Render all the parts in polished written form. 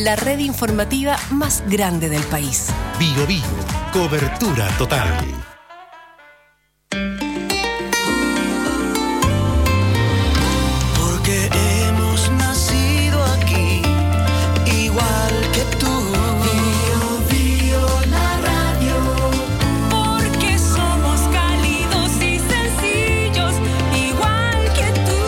la red informativa más grande del país. Bio Bio, cobertura total. Porque hemos nacido aquí, igual que tú. Bio Bio, la radio. Porque somos cálidos y sencillos, igual que tú.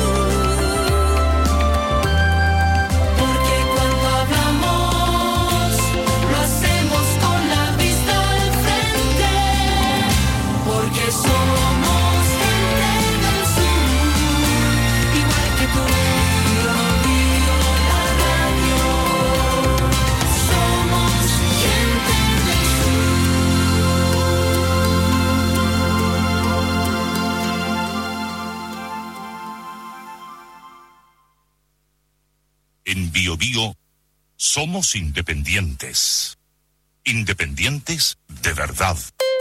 Porque cuando hablamos, lo hacemos con la vista al frente. Porque somos gente del sur, igual que tú. Bio Bio, la radio. Somos gente del En Bio Bio somos independientes. Independientes de verdad.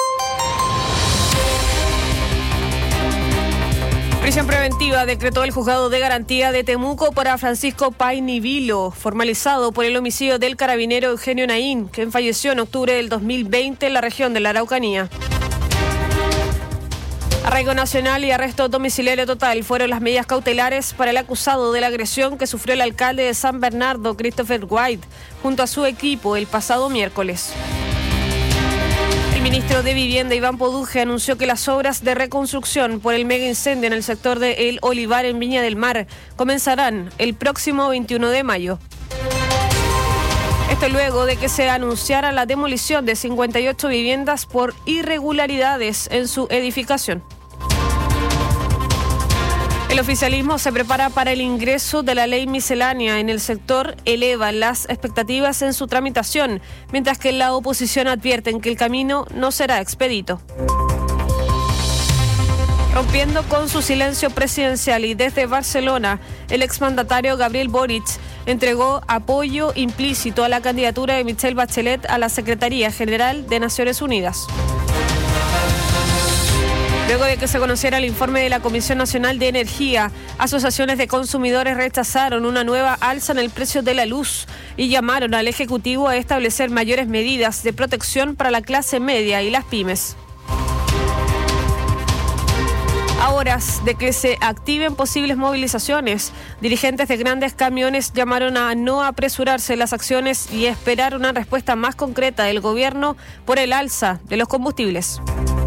Prisión preventiva decretó el juzgado de garantía de Temuco para Francisco Painivilo, formalizado por el homicidio del carabinero Eugenio Naín, quien falleció en octubre del 2020 en la región de la Araucanía. Arraigo nacional y arresto domiciliario total fueron las medidas cautelares para el acusado de la agresión que sufrió el alcalde de San Bernardo, Christopher White, junto a su equipo el pasado miércoles. El ministro de Vivienda, Iván Poduje, anunció que las obras de reconstrucción por el mega incendio en el sector de El Olivar en Viña del Mar comenzarán el próximo 21 de mayo. Esto luego de que se anunciara la demolición de 58 viviendas por irregularidades en su edificación. El oficialismo se prepara para el ingreso de la ley miscelánea en el sector, eleva las expectativas en su tramitación, mientras que la oposición advierten que el camino no será expedito. Rompiendo con su silencio presidencial y desde Barcelona, el exmandatario Gabriel Boric entregó apoyo implícito a la candidatura de Michelle Bachelet a la Secretaría General de Naciones Unidas. Luego de que se conociera el informe de la Comisión Nacional de Energía, asociaciones de consumidores rechazaron una nueva alza en el precio de la luz y llamaron al Ejecutivo a establecer mayores medidas de protección para la clase media y las pymes. A horas de que se activen posibles movilizaciones, dirigentes de grandes camiones llamaron a no apresurarse las acciones y esperar una respuesta más concreta del gobierno por el alza de los combustibles.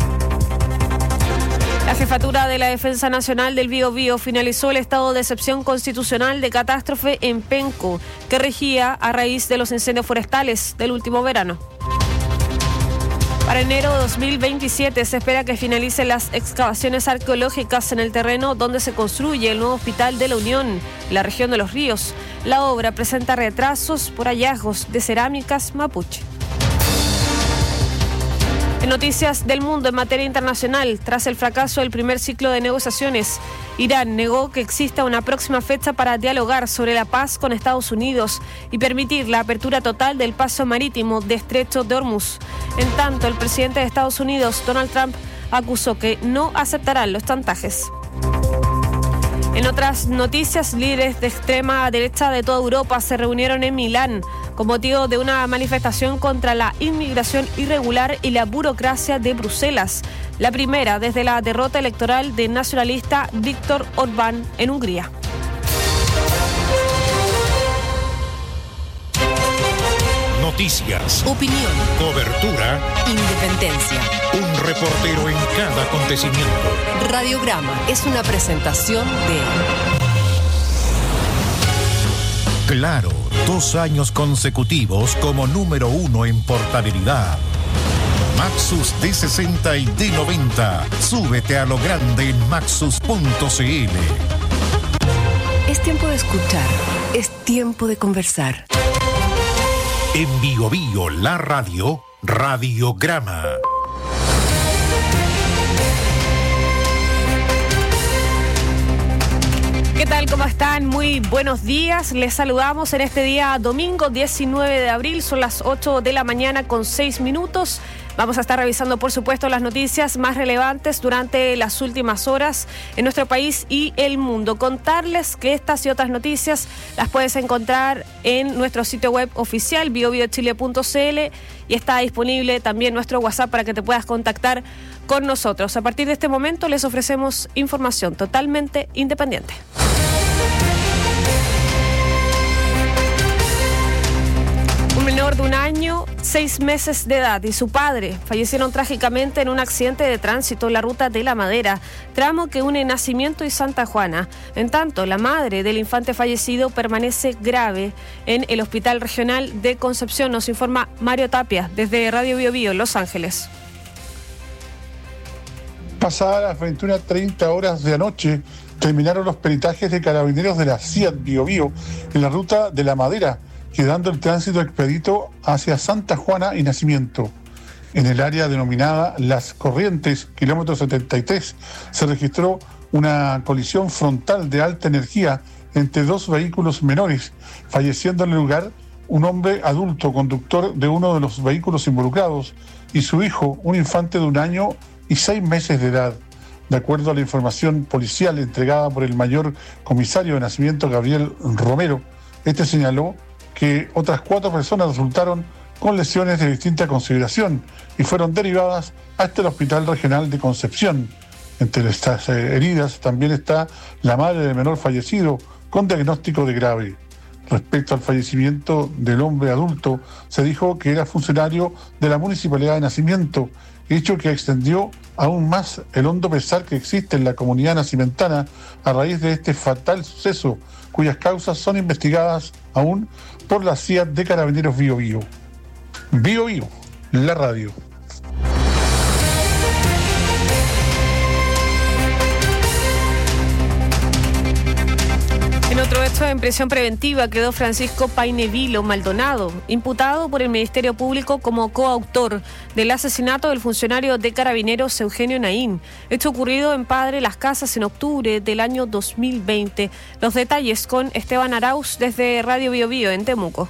La Jefatura de la Defensa Nacional del Biobío finalizó el estado de excepción constitucional de catástrofe en Penco, que regía a raíz de los incendios forestales del último verano. Para enero de 2027 se espera que finalicen las excavaciones arqueológicas en el terreno donde se construye el nuevo Hospital de la Unión, en la región de Los Ríos. La obra presenta retrasos por hallazgos de cerámicas mapuche. En noticias del mundo en materia internacional, tras el fracaso del primer ciclo de negociaciones, Irán negó que exista una próxima fecha para dialogar sobre la paz con Estados Unidos y permitir la apertura total del paso marítimo de Estrecho de Hormuz. En tanto, el presidente de Estados Unidos, Donald Trump, acusó que no aceptarán los chantajes. En otras noticias, líderes de extrema derecha de toda Europa se reunieron en Milán con motivo de una manifestación contra la inmigración irregular y la burocracia de Bruselas, la primera desde la derrota electoral del nacionalista Viktor Orbán en Hungría. Noticias, Opinión, cobertura, independencia. un reportero en cada acontecimiento. Radiograma es una presentación de Claro, 2 años consecutivos como número 1 en portabilidad. Maxus D60 y D90. Súbete a lo grande en maxus.cl. Es tiempo de escuchar, es tiempo de conversar. En Bio Bio, la radio, Radiograma. ¿Qué tal? ¿Cómo están? Muy buenos días. Les saludamos en este día domingo 19 de abril. Son las 8 de la mañana con 6 minutos. Vamos a estar revisando, por supuesto, las noticias más relevantes durante las últimas horas en nuestro país y el mundo. Contarles que estas y otras noticias las puedes encontrar en nuestro sitio web oficial, biobiochile.cl, y está disponible también nuestro WhatsApp para que te puedas contactar con nosotros. A partir de este momento les ofrecemos información totalmente independiente. Un menor de 1 año, 6 meses de edad y su padre fallecieron trágicamente en un accidente de tránsito en la ruta de La Madera, tramo que une Nacimiento y Santa Juana. En tanto, la madre del infante fallecido permanece grave en el Hospital Regional de Concepción. Nos informa Mario Tapia desde Radio Bio Bio, Los Ángeles. Pasadas las 21:30 horas de anoche, terminaron los peritajes de carabineros de la CIAT Bio Bio en la ruta de La Madera, quedando el tránsito expedito hacia Santa Juana y Nacimiento. En el área denominada Las Corrientes, kilómetro 73, se registró una colisión frontal de alta energía entre 2 vehículos menores, falleciendo en el lugar un hombre adulto, conductor de uno de los vehículos involucrados, y su hijo, un infante de 1 año y 6 meses de edad. De acuerdo a la información policial entregada por el mayor comisario de Nacimiento, Gabriel Romero, este señaló que otras 4 personas resultaron con lesiones de distinta consideración y fueron derivadas hasta el Hospital Regional de Concepción. Entre estas heridas también está la madre del menor fallecido con diagnóstico de grave. Respecto al fallecimiento del hombre adulto, se dijo que era funcionario de la Municipalidad de Nacimiento, hecho que extendió aún más el hondo pesar que existe en la comunidad nacimentana a raíz de este fatal suceso, cuyas causas son investigadas aún por la CIAT de Carabineros Bio Bio. Bio Bio, la radio. En otro hecho, en prisión preventiva quedó Francisco Painevilo Maldonado, imputado por el Ministerio Público como coautor del asesinato del funcionario de Carabineros Eugenio Naín, hecho ocurrido en Padre Las Casas en octubre del año 2020. Los detalles con Esteban Arauz desde Radio Bio Bio en Temuco.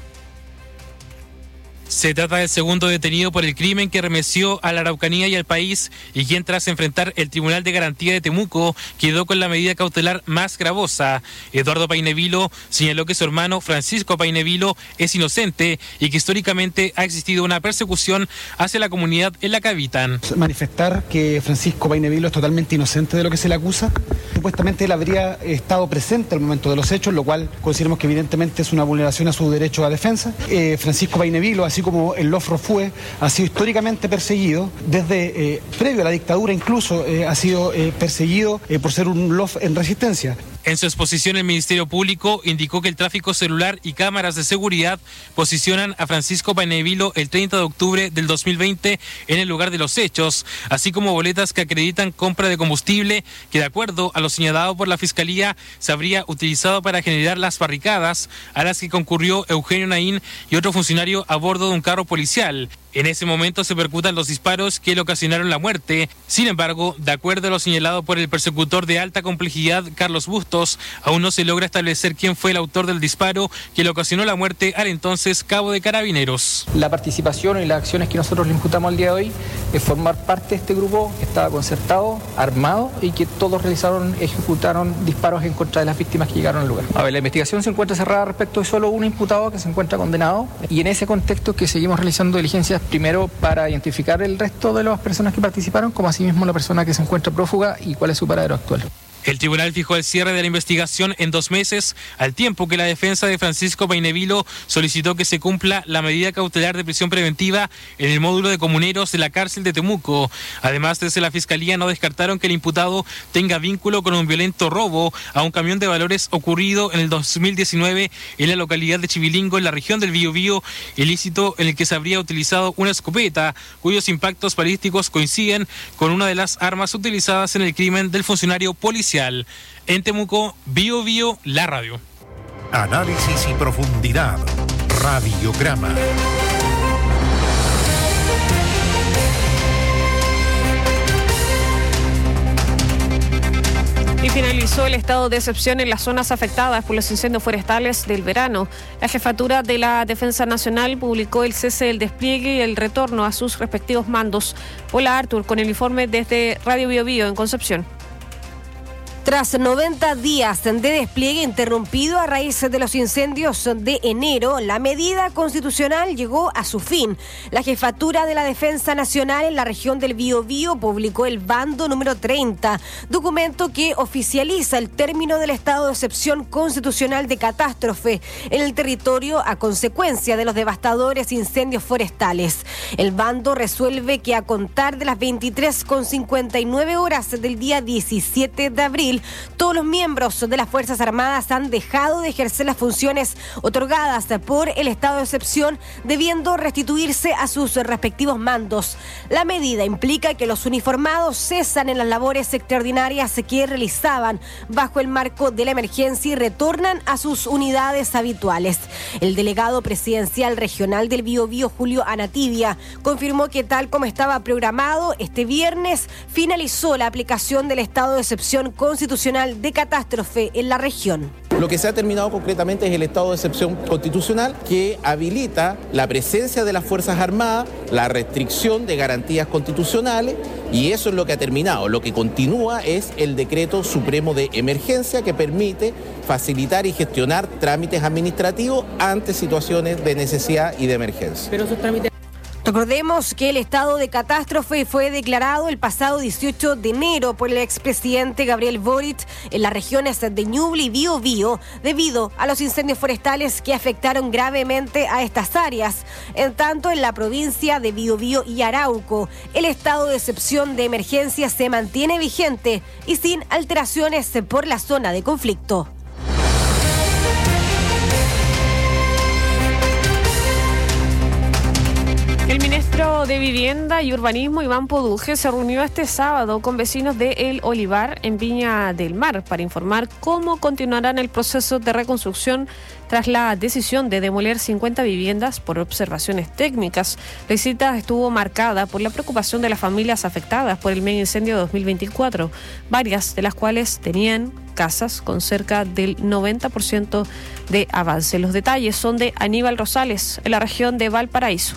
Se trata del segundo detenido por el crimen que remeció a la Araucanía y al país, y quien tras enfrentar el Tribunal de Garantía de Temuco quedó con la medida cautelar más gravosa. Eduardo Painevilo señaló que su hermano Francisco Painevilo es inocente y que históricamente ha existido una persecución hacia la comunidad en la que habitan. Manifestar que Francisco Painevilo es totalmente inocente de lo que se le acusa. Supuestamente él habría estado presente al momento de los hechos, lo cual consideramos que evidentemente es una vulneración a su derecho a defensa. Francisco Painevilo, así como el Lofro fue, ha sido históricamente perseguido, desde previo a la dictadura incluso ha sido perseguido por ser un LOF en resistencia. En su exposición, el Ministerio Público indicó que el tráfico celular y cámaras de seguridad posicionan a Francisco Painevilo el 30 de octubre del 2020 en el lugar de los hechos, así como boletas que acreditan compra de combustible que, de acuerdo a lo señalado por la Fiscalía, se habría utilizado para generar las barricadas a las que concurrió Eugenio Naín y otro funcionario a bordo de un carro policial. En ese momento se percutan los disparos que le ocasionaron la muerte. Sin embargo, de acuerdo a lo señalado por el persecutor de alta complejidad, Carlos Bustos, aún no se logra establecer quién fue el autor del disparo que le ocasionó la muerte al entonces cabo de Carabineros. La participación y las acciones que nosotros le imputamos al día de hoy es formar parte de este grupo que estaba concertado, armado y que todos ejecutaron disparos en contra de las víctimas que llegaron al lugar. A ver, la investigación se encuentra cerrada respecto de solo un imputado que se encuentra condenado, y en ese contexto que seguimos realizando diligencias primero para identificar el resto de las personas que participaron, como asimismo la persona que se encuentra prófuga y cuál es su paradero actual. El tribunal fijó el cierre de la investigación en 2 meses, al tiempo que la defensa de Francisco Painevilo solicitó que se cumpla la medida cautelar de prisión preventiva en el módulo de comuneros de la cárcel de Temuco. Además, desde la Fiscalía no descartaron que el imputado tenga vínculo con un violento robo a un camión de valores ocurrido en el 2019 en la localidad de Chivilingo, en la región del Biobío, ilícito en el que se habría utilizado una escopeta, cuyos impactos balísticos coinciden con una de las armas utilizadas en el crimen del funcionario policial. En Temuco, Bio Bio, la radio. Análisis y profundidad. Radiograma. Finalizó el estado de excepción en las zonas afectadas por los incendios forestales del verano. La Jefatura de la Defensa Nacional publicó el cese del despliegue y el retorno a sus respectivos mandos. Hola Artur, con el informe desde Radio Bio Bio en Concepción. Tras 90 días de despliegue interrumpido a raíz de los incendios de enero, la medida constitucional llegó a su fin. La Jefatura de la Defensa Nacional en la región del Biobío publicó el bando número 30, documento que oficializa el término del estado de excepción constitucional de catástrofe en el territorio a consecuencia de los devastadores incendios forestales. El bando resuelve que a contar de las 23:59 horas del día 17 de abril, todos los miembros de las Fuerzas Armadas han dejado de ejercer las funciones otorgadas por el estado de excepción, debiendo restituirse a sus respectivos mandos. La medida implica que los uniformados cesan en las labores extraordinarias que realizaban bajo el marco de la emergencia y retornan a sus unidades habituales. El delegado presidencial regional del Biobío, Julio Anativia, confirmó que tal como estaba programado, este viernes finalizó la aplicación del estado de excepción constitucional de catástrofe en la región. Lo que se ha terminado concretamente es el estado de excepción constitucional que habilita la presencia de las Fuerzas Armadas, la restricción de garantías constitucionales, y eso es lo que ha terminado. Lo que continúa es el decreto supremo de emergencia que permite facilitar y gestionar trámites administrativos ante situaciones de necesidad y de emergencia. Pero esos trámites... Recordemos que el estado de catástrofe fue declarado el pasado 18 de enero por el expresidente Gabriel Boric en las regiones de Ñuble y Biobío debido a los incendios forestales que afectaron gravemente a estas áreas. En tanto, en la provincia de Biobío y Arauco, el estado de excepción de emergencia se mantiene vigente y sin alteraciones por la zona de conflicto. El ministro de Vivienda y Urbanismo, Iván Poduje, se reunió este sábado con vecinos de El Olivar en Viña del Mar para informar cómo continuarán el proceso de reconstrucción tras la decisión de demoler 50 viviendas por observaciones técnicas. La visita estuvo marcada por la preocupación de las familias afectadas por el mega incendio de 2024, varias de las cuales tenían casas con cerca del 90% de avance. Los detalles son de Aníbal Rosales, en la región de Valparaíso.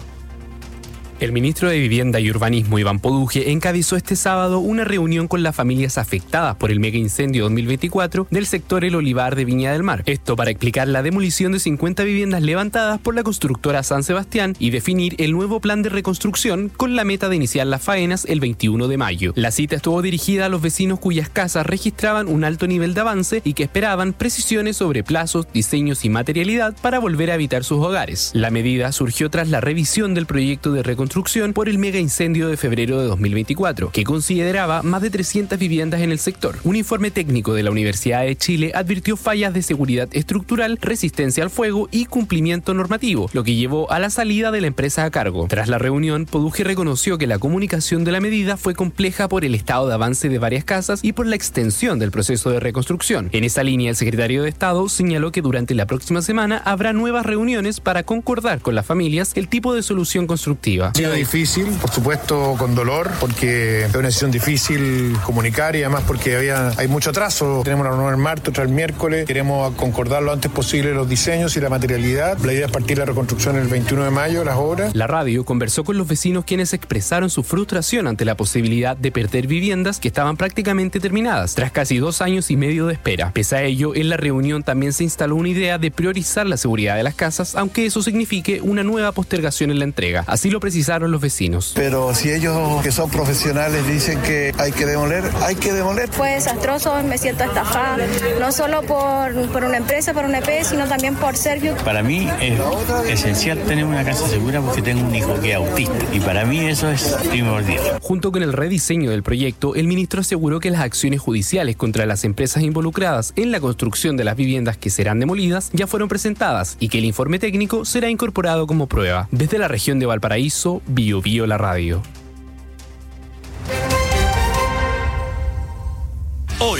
El ministro de Vivienda y Urbanismo, Iván Poduje, encabezó este sábado una reunión con las familias afectadas por el mega incendio 2024 del sector El Olivar de Viña del Mar. Esto para explicar la demolición de 50 viviendas levantadas por la constructora San Sebastián y definir el nuevo plan de reconstrucción con la meta de iniciar las faenas el 21 de mayo. La cita estuvo dirigida a los vecinos cuyas casas registraban un alto nivel de avance y que esperaban precisiones sobre plazos, diseños y materialidad para volver a habitar sus hogares. La medida surgió tras la revisión del proyecto de reconstrucción por el mega incendio de febrero de 2024, que consideraba más de 300 viviendas en el sector. Un informe técnico de la Universidad de Chile advirtió fallas de seguridad estructural, resistencia al fuego y cumplimiento normativo, lo que llevó a la salida de la empresa a cargo. Tras la reunión, Poduje reconoció que la comunicación de la medida fue compleja por el estado de avance de varias casas y por la extensión del proceso de reconstrucción. En esa línea, el secretario de Estado señaló que durante la próxima semana habrá nuevas reuniones para concordar con las familias el tipo de solución constructiva. Ha sido difícil, por supuesto con dolor, porque es una decisión difícil comunicar y además porque hay mucho atraso. Tenemos una reunión el martes, otra el miércoles. Queremos concordar lo antes posible los diseños y la materialidad. La idea es partir la reconstrucción el 21 de mayo, las obras. La radio conversó con los vecinos quienes expresaron su frustración ante la posibilidad de perder viviendas que estaban prácticamente terminadas, tras casi 2 años y medio de espera. Pese a ello, en la reunión también se instaló una idea de priorizar la seguridad de las casas, aunque eso signifique una nueva postergación en la entrega. Así lo precisaron los vecinos. Pero si ellos, que son profesionales, dicen que hay que demoler, hay que demoler. Fue desastroso, me siento estafada, no solo por una empresa, por un EP, sino también por Sergio. Para mí es esencial tener una casa segura porque tengo un hijo que es autista y para mí eso es primordial. Junto con el rediseño del proyecto, el ministro aseguró que las acciones judiciales contra las empresas involucradas en la construcción de las viviendas que serán demolidas ya fueron presentadas y que el informe técnico será incorporado como prueba. Desde la región de Valparaíso, Bio Bio la radio. Hoy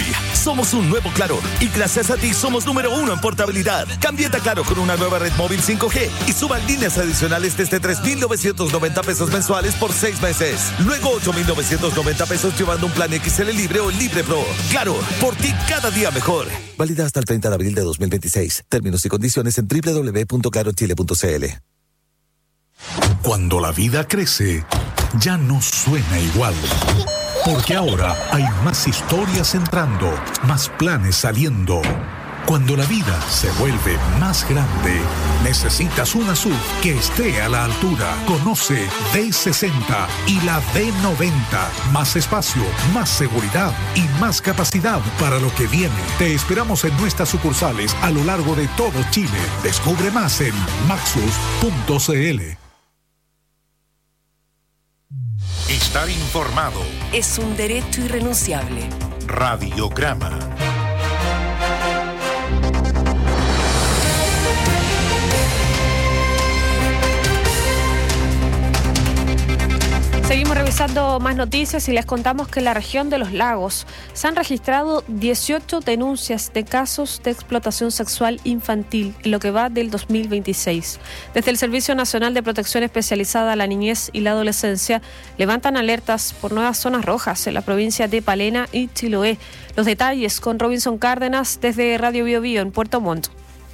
Somos un nuevo Claro y gracias a ti somos número 1 en portabilidad. Cámbiate a Claro con una nueva red móvil 5G y suban líneas adicionales desde 3,990 pesos mensuales por 6 meses. Luego 8,990 pesos llevando un plan XL Libre o Libre Pro. Claro, por ti cada día mejor. Válida hasta el 30 de abril de 2026. Términos y condiciones en www.clarochile.cl. Cuando la vida crece, ya no suena igual. Porque ahora hay más historias entrando, más planes saliendo. Cuando la vida se vuelve más grande, necesitas una SUV que esté a la altura. Conoce D60 y la D90. Más espacio, más seguridad y más capacidad para lo que viene. Te esperamos en nuestras sucursales a lo largo de todo Chile. Descubre más en maxus.cl. Estar informado es un derecho irrenunciable. Radiograma. Seguimos revisando más noticias y les contamos que en la región de Los Lagos se han registrado 18 denuncias de casos de explotación sexual infantil en lo que va del 2026. Desde el Servicio Nacional de Protección Especializada a la Niñez y la Adolescencia levantan alertas por nuevas zonas rojas en la provincia de Palena y Chiloé. Los detalles con Robinson Cárdenas desde Radio Bio Bio en Puerto Montt.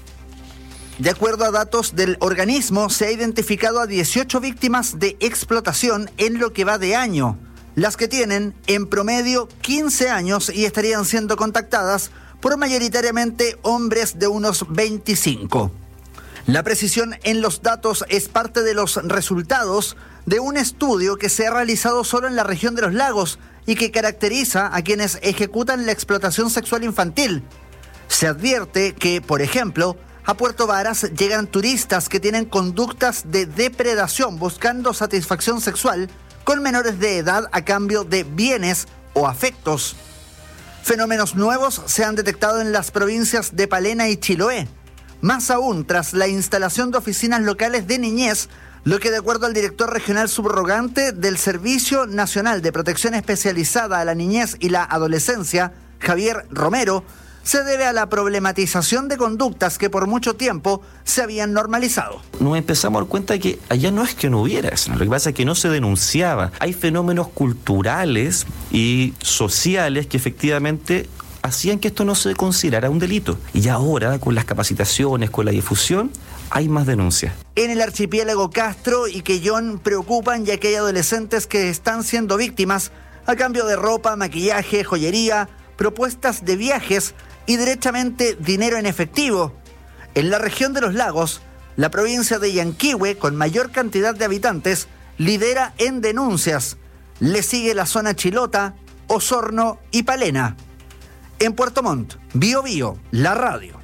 De acuerdo a datos del organismo, se ha identificado a 18 víctimas de explotación en lo que va de año, las que tienen en promedio 15 años y estarían siendo contactadas por mayoritariamente hombres de unos 25. La precisión en los datos es parte de los resultados de un estudio que se ha realizado solo en la región de Los Lagos y que caracteriza a quienes ejecutan la explotación sexual infantil. Se advierte que, por ejemplo, a Puerto Varas llegan turistas que tienen conductas de depredación buscando satisfacción sexual con menores de edad a cambio de bienes o afectos. Fenómenos nuevos se han detectado en las provincias de Palena y Chiloé, más aún tras la instalación de oficinas locales de niñez, lo que de acuerdo al director regional subrogante del Servicio Nacional de Protección Especializada a la Niñez y la Adolescencia, Javier Romero, se debe a la problematización de conductas que por mucho tiempo se habían normalizado. Nos empezamos a dar cuenta de que allá no es que no hubiera eso, lo que pasa es que no se denunciaba. Hay fenómenos culturales y sociales que efectivamente hacían que esto no se considerara un delito. Y ahora, con las capacitaciones, con la difusión, hay más denuncias. En el archipiélago Castro y Quellón preocupan ya que hay adolescentes que están siendo víctimas a cambio de ropa, maquillaje, joyería, propuestas de viajes y derechamente dinero en efectivo. En la región de Los Lagos, la provincia de Yanquihue, con mayor cantidad de habitantes, lidera en denuncias. Le sigue la zona Chilota, Osorno y Palena. En Puerto Montt, Bio Bio, la radio.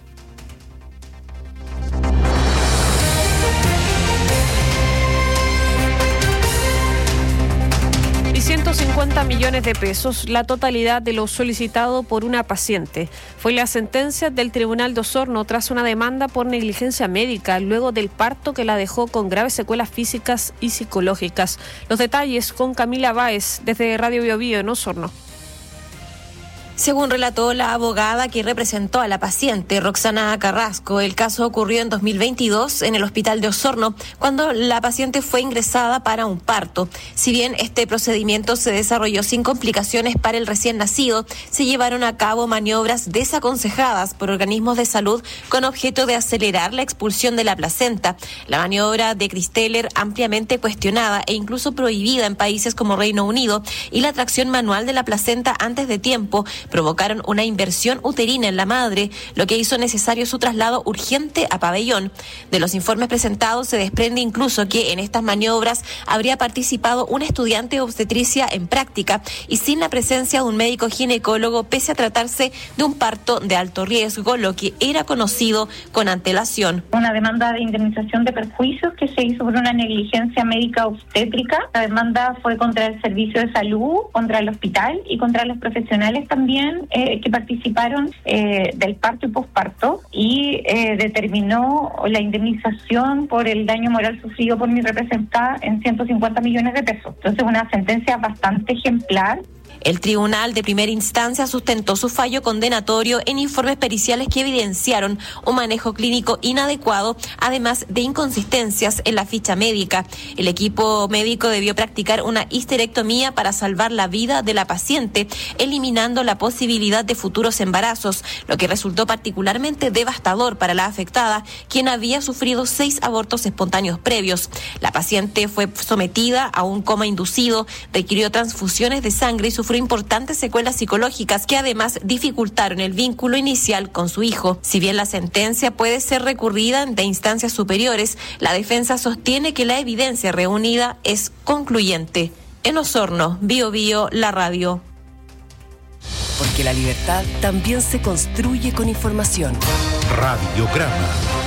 150 millones de pesos, la totalidad de lo solicitado por una paciente. Fue la sentencia del Tribunal de Osorno tras una demanda por negligencia médica luego del parto que la dejó con graves secuelas físicas y psicológicas. Los detalles con Camila Báez desde Radio Bio Bio en Osorno. Según relató la abogada que representó a la paciente, Roxana Carrasco, el caso ocurrió en 2022 en el hospital de Osorno, cuando la paciente fue ingresada para un parto. Si bien este procedimiento se desarrolló sin complicaciones para el recién nacido, se llevaron a cabo maniobras desaconsejadas por organismos de salud con objeto de acelerar la expulsión de la placenta. La maniobra de Christeller, ampliamente cuestionada e incluso prohibida en países como Reino Unido, y la tracción manual de la placenta antes de tiempo, provocaron una inversión uterina en la madre, lo que hizo necesario su traslado urgente a pabellón. De los informes presentados se desprende incluso que en estas maniobras habría participado un estudiante de obstetricia en práctica y sin la presencia de un médico ginecólogo, pese a tratarse de un parto de alto riesgo, lo que era conocido con antelación. Una demanda de indemnización de perjuicios que se hizo por una negligencia médica obstétrica. La demanda fue contra el servicio de salud, contra el hospital y contra los profesionales también que participaron del parto y posparto, y determinó la indemnización por el daño moral sufrido por mi representada en 150 millones de pesos. Entonces, una sentencia bastante ejemplar. El Tribunal de Primera Instancia sustentó su fallo condenatorio en informes periciales que evidenciaron un manejo clínico inadecuado, además de inconsistencias en la ficha médica. El equipo médico debió practicar una histerectomía para salvar la vida de la paciente, eliminando la posibilidad de futuros embarazos, lo que resultó particularmente devastador para la afectada, quien había sufrido 6 abortos espontáneos previos. La paciente fue sometida a un coma inducido, requirió transfusiones de sangre y sufrió importantes secuelas psicológicas que además dificultaron el vínculo inicial con su hijo. Si bien la sentencia puede ser recurrida ante instancias superiores, la defensa sostiene que la evidencia reunida es concluyente. En Osorno, Bío Bío, la radio. Porque la libertad también se construye con información. Radiograma.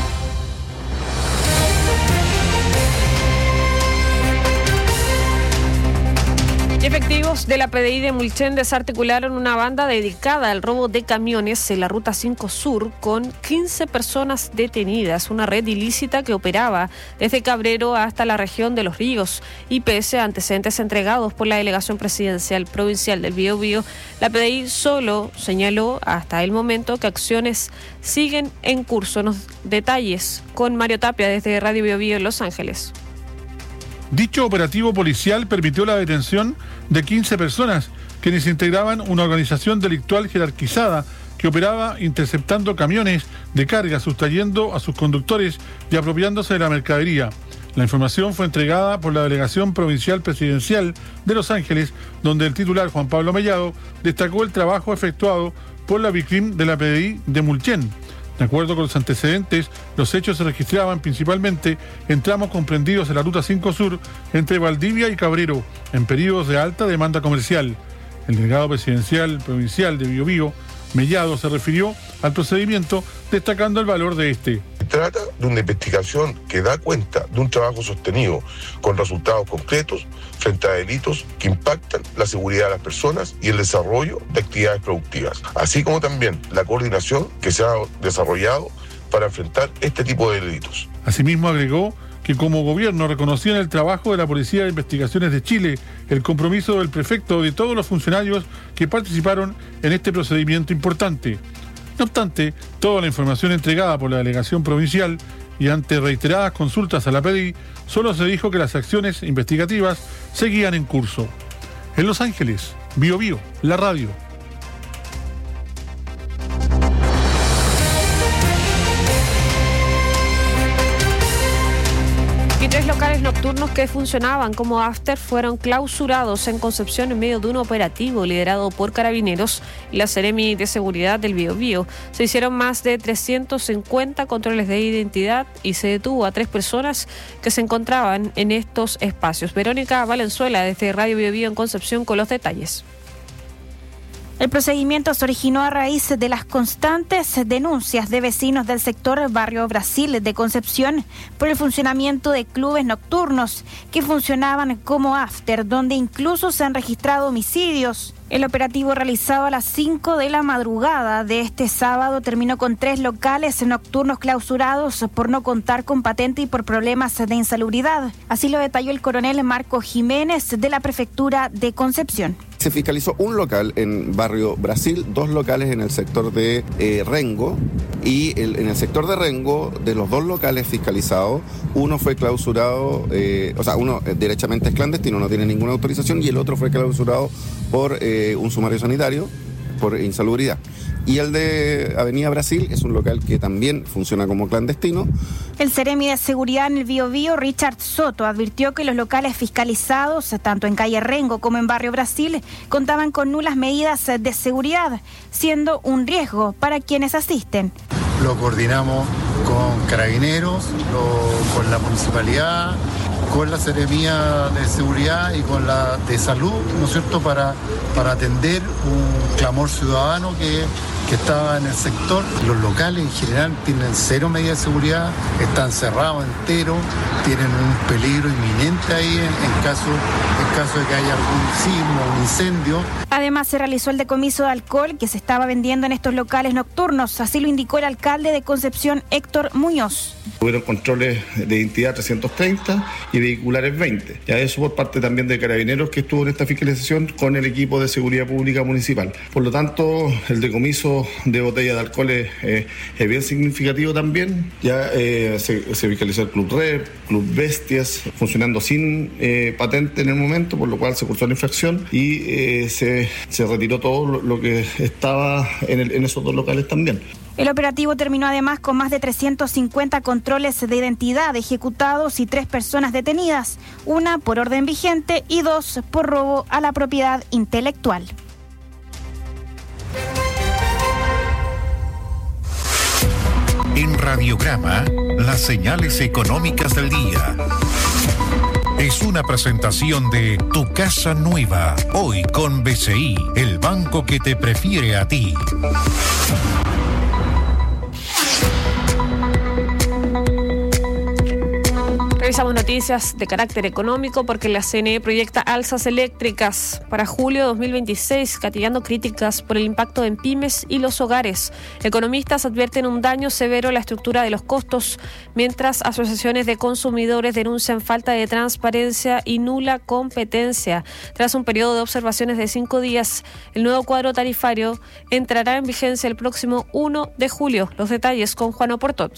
Efectivos de la PDI de Mulchen desarticularon una banda dedicada al robo de camiones en la Ruta 5 Sur con 15 personas detenidas, una red ilícita que operaba desde Cabrero hasta la región de Los Ríos. Y pese a antecedentes entregados por la Delegación Presidencial Provincial del Biobío, la PDI solo señaló hasta el momento que acciones siguen en curso. Los detalles con Mario Tapia desde Radio Biobío en Los Ángeles. Dicho operativo policial permitió la detención de 15 personas, quienes integraban una organización delictual jerarquizada que operaba interceptando camiones de carga, sustrayendo a sus conductores y apropiándose de la mercadería. La información fue entregada por la Delegación Provincial Presidencial de Los Ángeles, donde el titular Juan Pablo Mellado destacó el trabajo efectuado por la BICRIM de la PDI de Mulchen. De acuerdo con los antecedentes, los hechos se registraban principalmente en tramos comprendidos en la Ruta 5 Sur entre Valdivia y Cabrero, en periodos de alta demanda comercial. El delegado presidencial provincial de Biobío, Mellado, se refirió al procedimiento destacando el valor de este. Se trata de una investigación que da cuenta de un trabajo sostenido con resultados concretos frente a delitos que impactan la seguridad de las personas y el desarrollo de actividades productivas, así como también la coordinación que se ha desarrollado para enfrentar este tipo de delitos. Asimismo agregó que como gobierno reconocían el trabajo de la Policía de Investigaciones de Chile, el compromiso del prefecto y de todos los funcionarios que participaron en este procedimiento importante. No obstante, toda la información entregada por la delegación provincial y ante reiteradas consultas a la PDI, solo se dijo que las acciones investigativas seguían en curso. En Los Ángeles, Biobío, la radio. Y 3 locales nocturnos que funcionaban como after fueron clausurados en Concepción en medio de un operativo liderado por Carabineros y la Seremi de Seguridad del Biobío. Se hicieron más de 350 controles de identidad y se detuvo a 3 personas que se encontraban en estos espacios. Verónica Valenzuela desde Radio Biobío en Concepción con los detalles. El procedimiento se originó a raíz de las constantes denuncias de vecinos del sector Barrio Brasil de Concepción por el funcionamiento de clubes nocturnos que funcionaban como after, donde incluso se han registrado homicidios. El operativo realizado a las 5 de la madrugada de este sábado terminó con 3 locales nocturnos clausurados por no contar con patente y por problemas de insalubridad. Así lo detalló el coronel Marco Jiménez de la Prefectura de Concepción. Se fiscalizó un local en Barrio Brasil, 2 locales en el sector de Rengo, y en el sector de Rengo, de los 2 locales fiscalizados, uno fue clausurado, uno derechamente es clandestino, no tiene ninguna autorización, y el otro fue clausurado por un sumario sanitario por insalubridad. Y el de Avenida Brasil es un local que también funciona como clandestino. El Seremi de Seguridad en el Biobío, Richard Soto, advirtió que los locales fiscalizados, tanto en calle Rengo como en Barrio Brasil, contaban con nulas medidas de seguridad, siendo un riesgo para quienes asisten. Lo coordinamos con Carabineros, con la Municipalidad, con la Seremía de Seguridad y con la de Salud, ¿no es cierto?, para atender un clamor ciudadano que estaba en el sector. Los locales en general tienen 0 medidas de seguridad, están cerrados enteros, tienen un peligro inminente ahí en caso de que haya algún sismo, un incendio. Además, se realizó el decomiso de alcohol que se estaba vendiendo en estos locales nocturnos, así lo indicó el alcalde de Concepción, Héctor Muñoz. Hubieron controles de identidad 330 y vehiculares 20. Ya eso por parte también de Carabineros, que estuvo en esta fiscalización con el equipo de seguridad pública municipal. Por lo tanto, el decomiso de botellas de alcohol es bien significativo también. Ya se fiscalizó el Club Red, Club Bestias, funcionando sin patente en el momento, por lo cual se cursó la infracción y se retiró todo lo que estaba en esos dos locales también. El operativo terminó además con más de 350 controles de identidad ejecutados y 3 personas detenidas, 1 por orden vigente y 2 por robo a la propiedad intelectual. En Radiograma, las señales económicas del día. Es una presentación de Tu Casa Nueva, hoy con BCI, el banco que te prefiere a ti. Revisamos noticias de carácter económico porque la CNE proyecta alzas eléctricas para julio 2026, gatillando críticas por el impacto en pymes y los hogares. Economistas advierten un daño severo a la estructura de los costos, mientras asociaciones de consumidores denuncian falta de transparencia y nula competencia. Tras un periodo de observaciones de 5 días, el nuevo cuadro tarifario entrará en vigencia el próximo 1 de julio. Los detalles con Juan Oportot.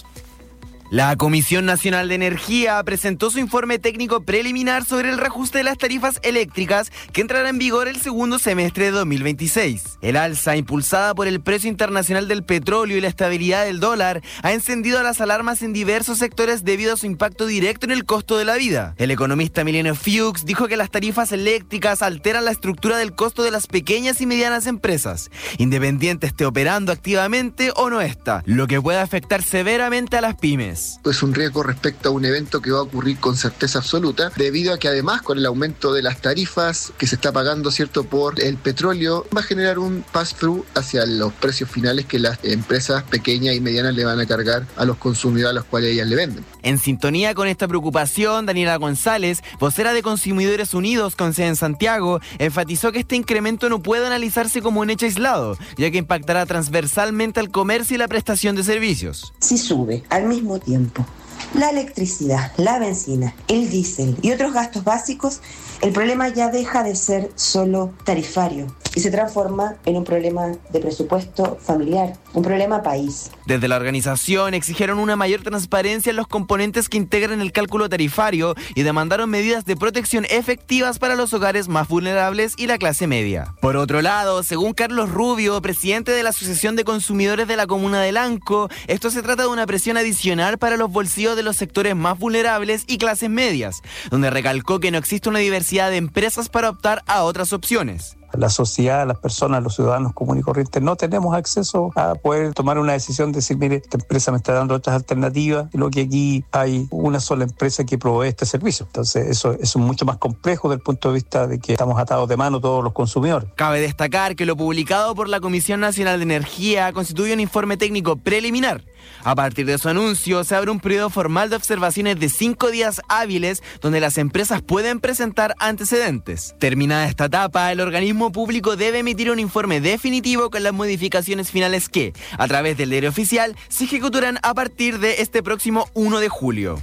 La Comisión Nacional de Energía presentó su informe técnico preliminar sobre el reajuste de las tarifas eléctricas que entrará en vigor el segundo semestre de 2026. El alza, impulsada por el precio internacional del petróleo y la estabilidad del dólar, ha encendido las alarmas en diversos sectores debido a su impacto directo en el costo de la vida. El economista Emiliano Fuchs dijo que las tarifas eléctricas alteran la estructura del costo de las pequeñas y medianas empresas, independiente esté operando activamente o no está, lo que puede afectar severamente a las pymes. Es un riesgo respecto a un evento que va a ocurrir con certeza absoluta, debido a que además con el aumento de las tarifas que se está pagando, ¿cierto?, por el petróleo, va a generar un pass-through hacia los precios finales que las empresas pequeñas y medianas le van a cargar a los consumidores a los cuales ellas le venden. En sintonía con esta preocupación, Daniela González, vocera de Consumidores Unidos con sede en Santiago, enfatizó que este incremento no puede analizarse como un hecho aislado, ya que impactará transversalmente al comercio y la prestación de servicios. Si sube al mismo tiempo la electricidad, la benzina, el diésel y otros gastos básicos, el problema ya deja de ser solo tarifario y se transforma en un problema de presupuesto familiar, un problema país. Desde la organización exigieron una mayor transparencia en los componentes que integran el cálculo tarifario y demandaron medidas de protección efectivas para los hogares más vulnerables y la clase media. Por otro lado, según Carlos Rubio, presidente de la Asociación de Consumidores de la Comuna de Lanco, esto se trata de una presión adicional para los bolsillos de los sectores más vulnerables y clases medias, donde recalcó que no existe una diversidad de empresas para optar a otras opciones. La sociedad, las personas, los ciudadanos comunes y corrientes no tenemos acceso a poder tomar una decisión de decir, mire, esta empresa me está dando otras alternativas, y lo que aquí hay una sola empresa que provee este servicio. Entonces eso es mucho más complejo desde el punto de vista de que estamos atados de mano todos los consumidores. Cabe destacar que lo publicado por la Comisión Nacional de Energía constituye un informe técnico preliminar. A partir de su anuncio, se abre un periodo formal de observaciones de 5 días hábiles donde las empresas pueden presentar antecedentes. Terminada esta etapa, el organismo público debe emitir un informe definitivo con las modificaciones finales que, a través del diario oficial, se ejecutarán a partir de este próximo 1 de julio.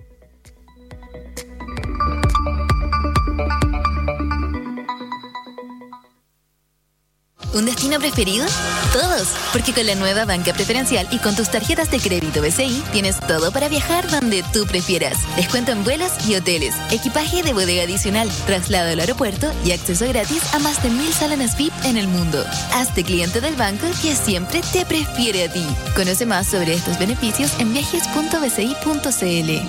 ¿Un destino preferido? Todos, porque con la nueva banca preferencial y con tus tarjetas de crédito BCI tienes todo para viajar donde tú prefieras. Descuento en vuelos y hoteles, equipaje de bodega adicional, traslado al aeropuerto y acceso gratis a más de 1000 salones VIP en el mundo. Hazte cliente del banco que siempre te prefiere a ti. Conoce más sobre estos beneficios en viajes.bci.cl.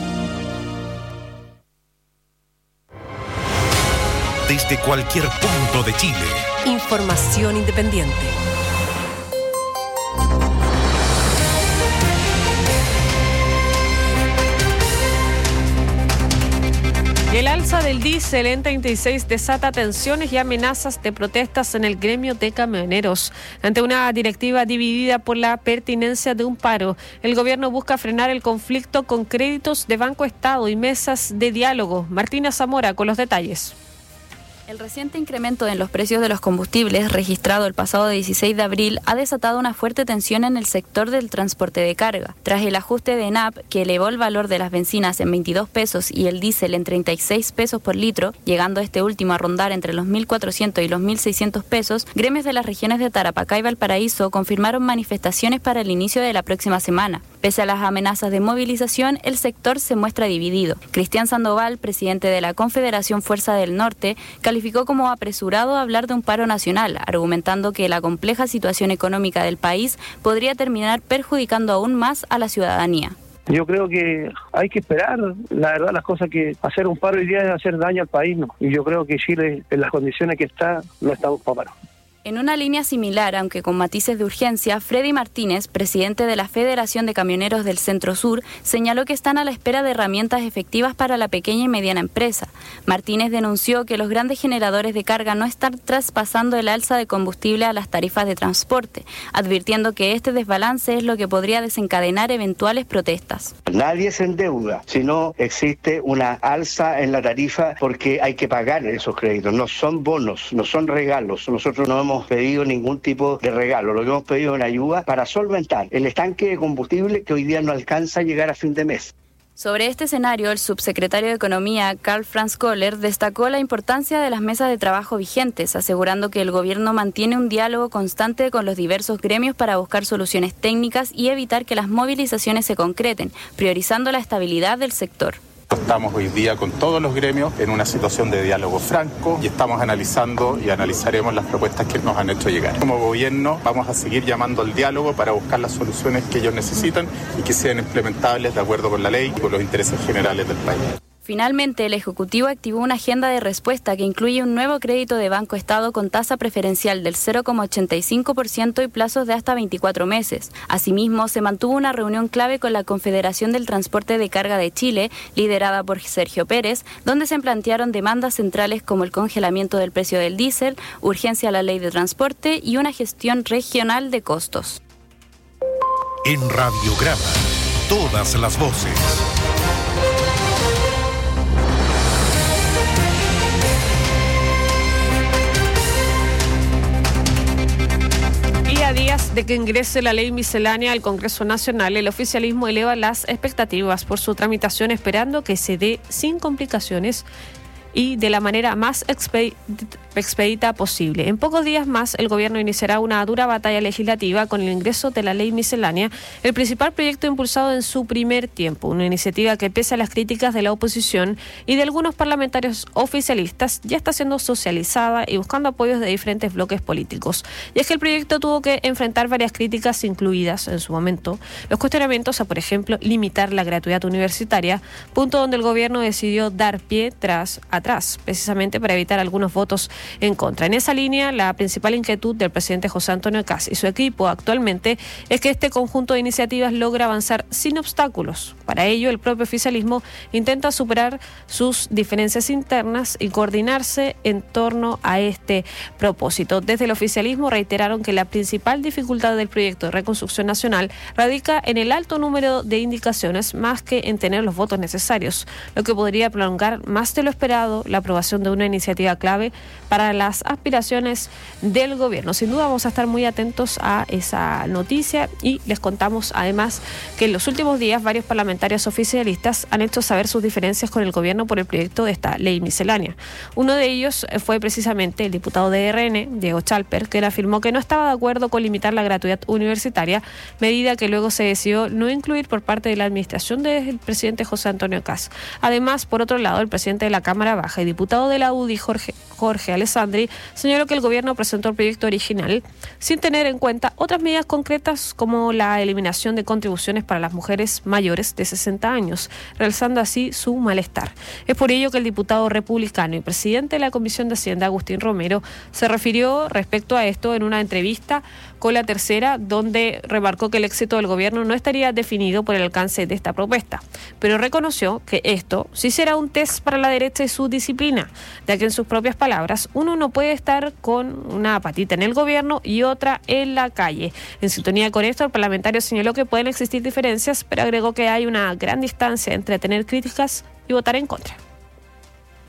Desde cualquier punto de Chile. Información independiente. El alza del diésel en 36 desata tensiones y amenazas de protestas en el gremio de camioneros. Ante una directiva dividida por la pertinencia de un paro, el gobierno busca frenar el conflicto con créditos de Banco Estado y mesas de diálogo. Martina Zamora con los detalles. El reciente incremento en los precios de los combustibles, registrado el pasado 16 de abril, ha desatado una fuerte tensión en el sector del transporte de carga. Tras el ajuste de ENAP, que elevó el valor de las bencinas en 22 pesos y el diésel en 36 pesos por litro, llegando este último a rondar entre los 1.400 y los 1.600 pesos, gremios de las regiones de Tarapacá y Valparaíso confirmaron manifestaciones para el inicio de la próxima semana. Pese a las amenazas de movilización, el sector se muestra dividido. Cristian Sandoval, presidente de la Confederación Fuerza del Norte, calificó como apresurado hablar de un paro nacional, argumentando que la compleja situación económica del país podría terminar perjudicando aún más a la ciudadanía. Yo creo que hay que esperar, la verdad, las cosas que hacer un paro hoy día es hacer daño al país, ¿no? Y yo creo que Chile, en las condiciones que está, no estamos para paro. En una línea similar, aunque con matices de urgencia, Freddy Martínez, presidente de la Federación de Camioneros del Centro Sur, señaló que están a la espera de herramientas efectivas para la pequeña y mediana empresa. Martínez denunció que los grandes generadores de carga no están traspasando el alza de combustible a las tarifas de transporte, advirtiendo que este desbalance es lo que podría desencadenar eventuales protestas. Nadie se endeuda, sino existe una alza en la tarifa porque hay que pagar esos créditos. No son bonos, no son regalos. Nosotros no hemos pedido ningún tipo de regalo, lo que hemos pedido es una ayuda para solventar el estanque de combustible que hoy día no alcanza a llegar a fin de mes. Sobre este escenario, el subsecretario de Economía, Karl Franz Kohler, destacó la importancia de las mesas de trabajo vigentes, asegurando que el gobierno mantiene un diálogo constante con los diversos gremios para buscar soluciones técnicas y evitar que las movilizaciones se concreten, priorizando la estabilidad del sector. Estamos hoy día con todos los gremios en una situación de diálogo franco y estamos analizando y analizaremos las propuestas que nos han hecho llegar. Como gobierno vamos a seguir llamando al diálogo para buscar las soluciones que ellos necesitan y que sean implementables de acuerdo con la ley y con los intereses generales del país. Finalmente, el Ejecutivo activó una agenda de respuesta que incluye un nuevo crédito de Banco Estado con tasa preferencial del 0,85% y plazos de hasta 24 meses. Asimismo, se mantuvo una reunión clave con la Confederación del Transporte de Carga de Chile, liderada por Sergio Pérez, donde se plantearon demandas centrales como el congelamiento del precio del diésel, urgencia a la ley de transporte y una gestión regional de costos. En Radiograma, todas las voces. A días de que ingrese la ley miscelánea al Congreso Nacional, el oficialismo eleva las expectativas por su tramitación, esperando que se dé sin complicaciones y de la manera más expedita posible. En pocos días más, el gobierno iniciará una dura batalla legislativa con el ingreso de la ley miscelánea, el principal proyecto impulsado en su primer tiempo, una iniciativa que, pese a las críticas de la oposición y de algunos parlamentarios oficialistas, ya está siendo socializada y buscando apoyos de diferentes bloques políticos. Y es que el proyecto tuvo que enfrentar varias críticas, incluidas en su momento los cuestionamientos a, por ejemplo, limitar la gratuidad universitaria, punto donde el gobierno decidió dar pie atrás, precisamente para evitar algunos votos en contra. En esa línea, la principal inquietud del presidente José Antonio Kast y su equipo actualmente es que este conjunto de iniciativas logre avanzar sin obstáculos. Para ello, el propio oficialismo intenta superar sus diferencias internas y coordinarse en torno a este propósito. Desde el oficialismo reiteraron que la principal dificultad del proyecto de reconstrucción nacional radica en el alto número de indicaciones más que en tener los votos necesarios, lo que podría prolongar más de lo esperado la aprobación de una iniciativa clave para las aspiraciones del gobierno. Sin duda vamos a estar muy atentos a esa noticia y les contamos además que en los últimos días varios parlamentarios oficialistas han hecho saber sus diferencias con el gobierno por el proyecto de esta ley miscelánea. Uno de ellos fue precisamente el diputado de RN, Diego Chalper, que afirmó que no estaba de acuerdo con limitar la gratuidad universitaria, medida que luego se decidió no incluir por parte de la administración del presidente José Antonio Kast. Además, por otro lado, el presidente de la Cámara Baja y diputado de la UDI, Jorge Alessandri, señaló que el gobierno presentó el proyecto original sin tener en cuenta otras medidas concretas como la eliminación de contribuciones para las mujeres mayores de 60 años, realzando así su malestar. Es por ello que el diputado republicano y presidente de la Comisión de Hacienda, Agustín Romero, se refirió respecto a esto en una entrevista con La Tercera, donde remarcó que el éxito del gobierno no estaría definido por el alcance de esta propuesta, pero reconoció que esto sí será un test para la derecha y su disciplina, ya que en sus propias palabras, uno no puede estar con una patita en el gobierno y otra en la calle. En sintonía con esto, el parlamentario señaló que pueden existir diferencias, pero agregó que hay una gran distancia entre tener críticas y votar en contra.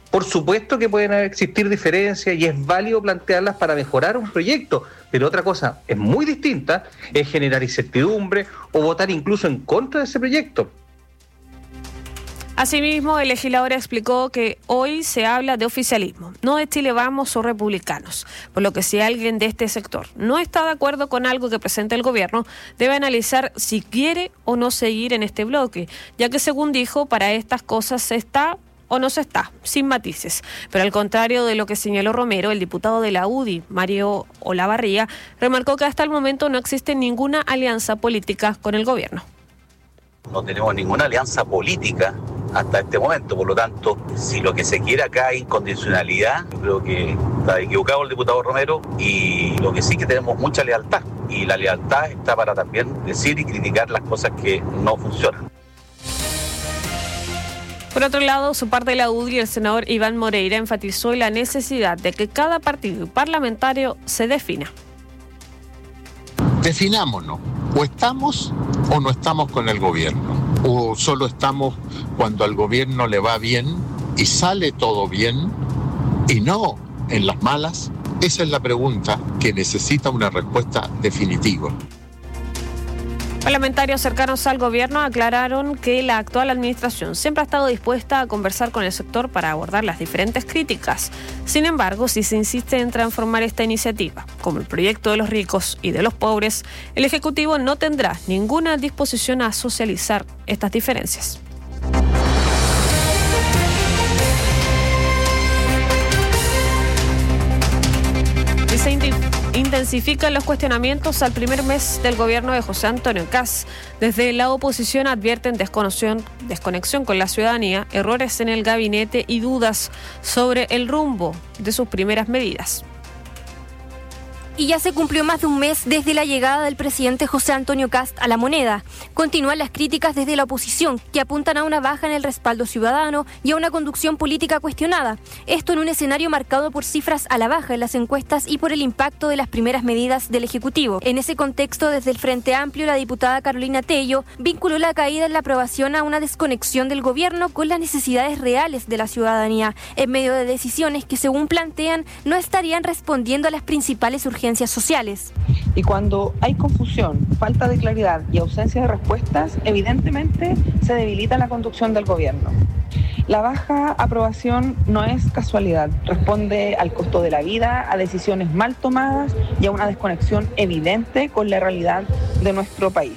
Por supuesto que pueden existir diferencias y es válido plantearlas para mejorar un proyecto, pero otra cosa es muy distinta, es generar incertidumbre o votar incluso en contra de ese proyecto. Asimismo, el legislador explicó que hoy se habla de oficialismo, no de Chile Vamos o republicanos, por lo que si alguien de este sector no está de acuerdo con algo que presente el gobierno, debe analizar si quiere o no seguir en este bloque, ya que según dijo, para estas cosas se está o no se está, sin matices. Pero al contrario de lo que señaló Romero, el diputado de la UDI, Mario Olavarría, remarcó que hasta el momento no existe ninguna alianza política con el gobierno. No tenemos ninguna alianza política hasta este momento, por lo tanto, si lo que se quiere acá es incondicionalidad, yo creo que está equivocado el diputado Romero, y lo que sí que tenemos mucha lealtad, y la lealtad está para también decir y criticar las cosas que no funcionan. Por otro lado, su parte de la UDI, el senador Iván Moreira, enfatizó la necesidad de que cada partido parlamentario se defina. Definámonos, o estamos o no estamos con el gobierno, o solo estamos cuando al gobierno le va bien y sale todo bien y no en las malas. Esa es la pregunta que necesita una respuesta definitiva. Parlamentarios cercanos al gobierno aclararon que la actual administración siempre ha estado dispuesta a conversar con el sector para abordar las diferentes críticas. Sin embargo, si se insiste en transformar esta iniciativa como el proyecto de los ricos y de los pobres, el Ejecutivo no tendrá ninguna disposición a socializar estas diferencias. Se intensifican los cuestionamientos al primer mes del gobierno de José Antonio Kast. Desde la oposición advierten desconexión con la ciudadanía, errores en el gabinete y dudas sobre el rumbo de sus primeras medidas. Y ya se cumplió más de un mes desde la llegada del presidente José Antonio Kast a La Moneda. Continúan las críticas desde la oposición, que apuntan a una baja en el respaldo ciudadano y a una conducción política cuestionada. Esto en un escenario marcado por cifras a la baja en las encuestas y por el impacto de las primeras medidas del Ejecutivo. En ese contexto, desde el Frente Amplio, la diputada Carolina Tello vinculó la caída en la aprobación a una desconexión del gobierno con las necesidades reales de la ciudadanía, en medio de decisiones que, según plantean, no estarían respondiendo a las principales urgencias sociales. Y cuando hay confusión, falta de claridad y ausencia de respuestas, evidentemente se debilita la conducción del gobierno. La baja aprobación no es casualidad, responde al costo de la vida, a decisiones mal tomadas y a una desconexión evidente con la realidad de nuestro país.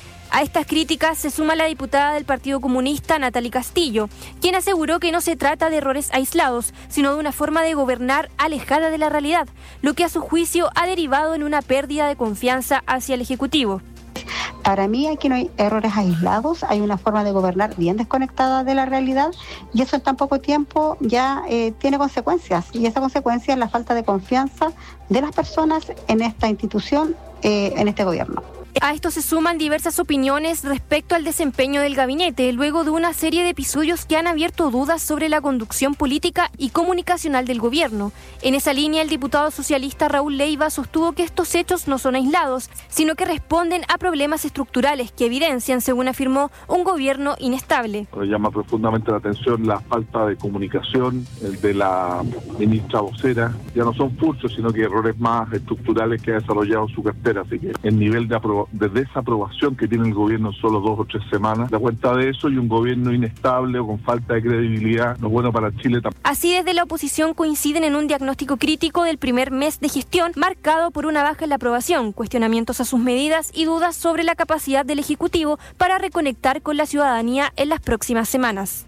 A estas críticas se suma la diputada del Partido Comunista, Natalie Castillo, quien aseguró que no se trata de errores aislados, sino de una forma de gobernar alejada de la realidad, lo que a su juicio ha derivado en una pérdida de confianza hacia el Ejecutivo. Para mí aquí no hay errores aislados, hay una forma de gobernar bien desconectada de la realidad y eso en tan poco tiempo ya tiene consecuencias, y esa consecuencia es la falta de confianza de las personas en esta institución, en este gobierno. A esto se suman diversas opiniones respecto al desempeño del gabinete, luego de una serie de episodios que han abierto dudas sobre la conducción política y comunicacional del gobierno. En esa línea, el diputado socialista Raúl Leiva sostuvo que estos hechos no son aislados, sino que responden a problemas estructurales que evidencian, según afirmó, un gobierno inestable. Llama profundamente la atención la falta de comunicación de la ministra vocera. Ya no son furtos, sino que errores más estructurales que ha desarrollado su cartera. Así que el nivel de desaprobación que tiene el gobierno en solo 2 o 3 semanas da cuenta de eso, y un gobierno inestable o con falta de credibilidad no es bueno para Chile tampoco. Así, desde la oposición coinciden en un diagnóstico crítico del primer mes de gestión marcado por una baja en la aprobación, cuestionamientos a sus medidas y dudas sobre la capacidad del Ejecutivo para reconectar con la ciudadanía en las próximas semanas.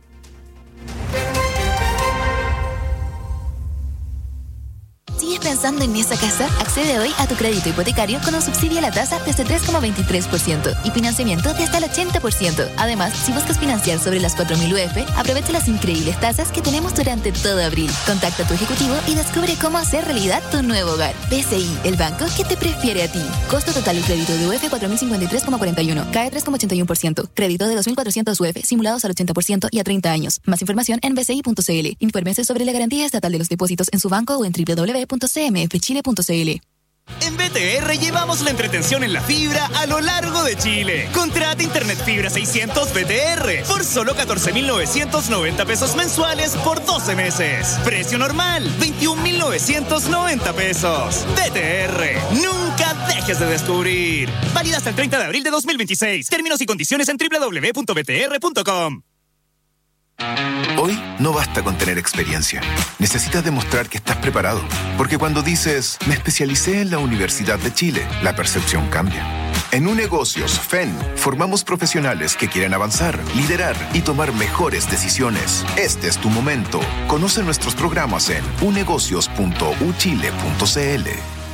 ¿Sigues pensando en esa casa? Accede hoy a tu crédito hipotecario con un subsidio a la tasa desde 3,23% y financiamiento de hasta el 80%. Además, si buscas financiar sobre las 4.000 UF, aprovecha las increíbles tasas que tenemos durante todo abril. Contacta a tu ejecutivo y descubre cómo hacer realidad tu nuevo hogar. BCI, el banco que te prefiere a ti. Costo total del crédito de UF 4.053,41. CAE 3,81%. Crédito de 2.400 UF simulados al 80% y a 30 años. Más información en bci.cl. Infórmese sobre la garantía estatal de los depósitos en su banco o en www.cmfchile.cl. En BTR llevamos la entretención en la fibra a lo largo de Chile. Contrata Internet Fibra 600 BTR por solo 14.990 pesos mensuales por 12 meses. Precio normal, 21.990 pesos. BTR, nunca dejes de descubrir. Válida hasta el 30 de abril de 2026. Términos y condiciones en www.btr.com. Hoy no basta con tener experiencia. Necesitas demostrar que estás preparado. Porque cuando dices, me especialicé en la Universidad de Chile, la percepción cambia. En Unegocios FEN formamos profesionales que quieren avanzar, liderar y tomar mejores decisiones. Este es tu momento. Conoce nuestros programas en unegocios.uchile.cl.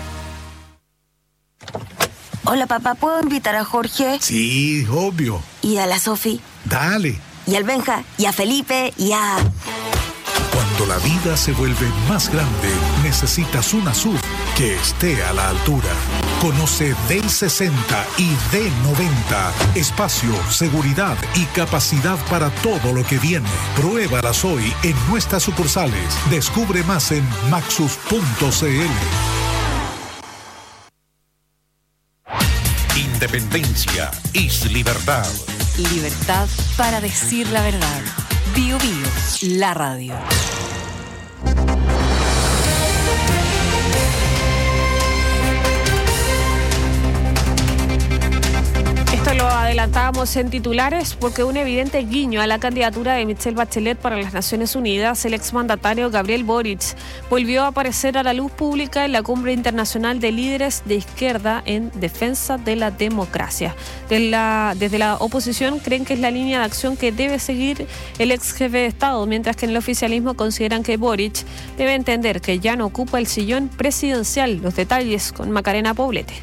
Hola papá, ¿puedo invitar a Jorge? Sí, obvio. ¿Y a la Sofi? Dale. Y al Benja, y a Felipe, y a... Cuando la vida se vuelve más grande, necesitas una SUV que esté a la altura. Conoce D60 y D90. Espacio, seguridad y capacidad para todo lo que viene. Pruébalas hoy en nuestras sucursales. Descubre más en maxus.cl. Independencia es libertad. Libertad para decir la verdad. Bio Bio, la radio. Esto lo adelantábamos en titulares porque un evidente guiño a la candidatura de Michelle Bachelet para las Naciones Unidas, el exmandatario Gabriel Boric volvió a aparecer a la luz pública en la Cumbre Internacional de Líderes de Izquierda en defensa de la democracia. Desde la oposición creen que es la línea de acción que debe seguir el ex jefe de Estado, mientras que en el oficialismo consideran que Boric debe entender que ya no ocupa el sillón presidencial. Los detalles con Macarena Poblete.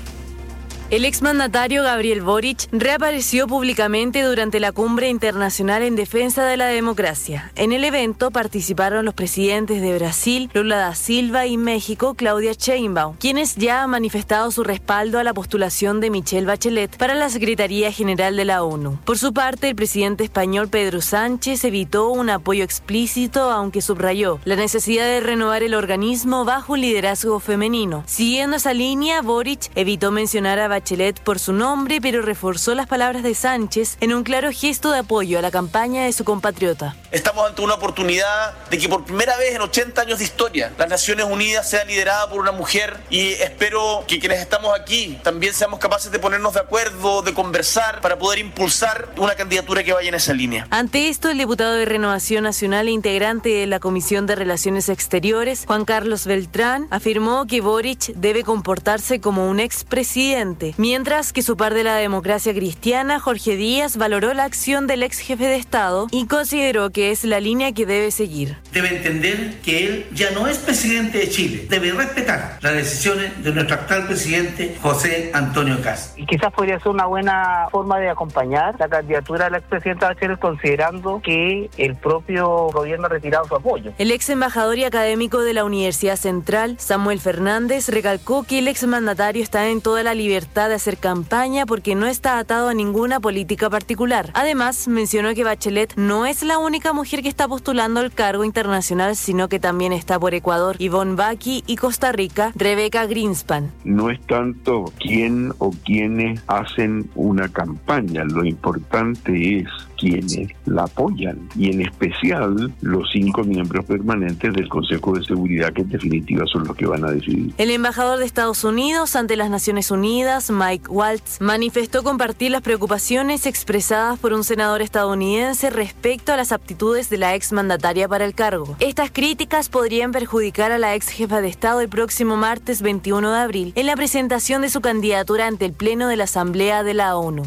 El exmandatario Gabriel Boric reapareció públicamente durante la Cumbre Internacional en Defensa de la Democracia. En el evento participaron los presidentes de Brasil, Lula da Silva, y México, Claudia Sheinbaum, quienes ya han manifestado su respaldo a la postulación de Michelle Bachelet para la Secretaría General de la ONU. Por su parte, el presidente español Pedro Sánchez evitó un apoyo explícito, aunque subrayó la necesidad de renovar el organismo bajo un liderazgo femenino. Siguiendo esa línea, Boric evitó mencionar a Bachelet por su nombre, pero reforzó las palabras de Sánchez en un claro gesto de apoyo a la campaña de su compatriota. Estamos ante una oportunidad de que por primera vez en 80 años de historia las Naciones Unidas sean lideradas por una mujer, y espero que quienes estamos aquí también seamos capaces de ponernos de acuerdo, de conversar para poder impulsar una candidatura que vaya en esa línea. Ante esto, el diputado de Renovación Nacional e integrante de la Comisión de Relaciones Exteriores, Juan Carlos Beltrán, afirmó que Boric debe comportarse como un expresidente, mientras que su par de la democracia cristiana, Jorge Díaz, valoró la acción del ex jefe de Estado y consideró que es la línea que debe seguir. Debe entender que él ya no es presidente de Chile. Debe respetar las decisiones de nuestro actual presidente, José Antonio Kast. Y quizás podría ser una buena forma de acompañar la candidatura de la expresidenta Bachelet, considerando que el propio gobierno ha retirado su apoyo. El ex embajador y académico de la Universidad Central, Samuel Fernández, recalcó que el exmandatario está en toda la libertad de hacer campaña porque no está atado a ninguna política particular. Además, mencionó que Bachelet no es la única mujer que está postulando al cargo internacional, sino que también está por Ecuador Ivonne Baki y Costa Rica Rebeca Greenspan. No es tanto quién o quiénes hacen una campaña, lo importante es quienes la apoyan, y en especial los 5 miembros permanentes del Consejo de Seguridad, que en definitiva son los que van a decidir. El embajador de Estados Unidos ante las Naciones Unidas, Mike Waltz, manifestó compartir las preocupaciones expresadas por un senador estadounidense respecto a las aptitudes de la exmandataria para el cargo. Estas críticas podrían perjudicar a la ex jefa de Estado el próximo martes 21 de abril en la presentación de su candidatura ante el Pleno de la Asamblea de la ONU.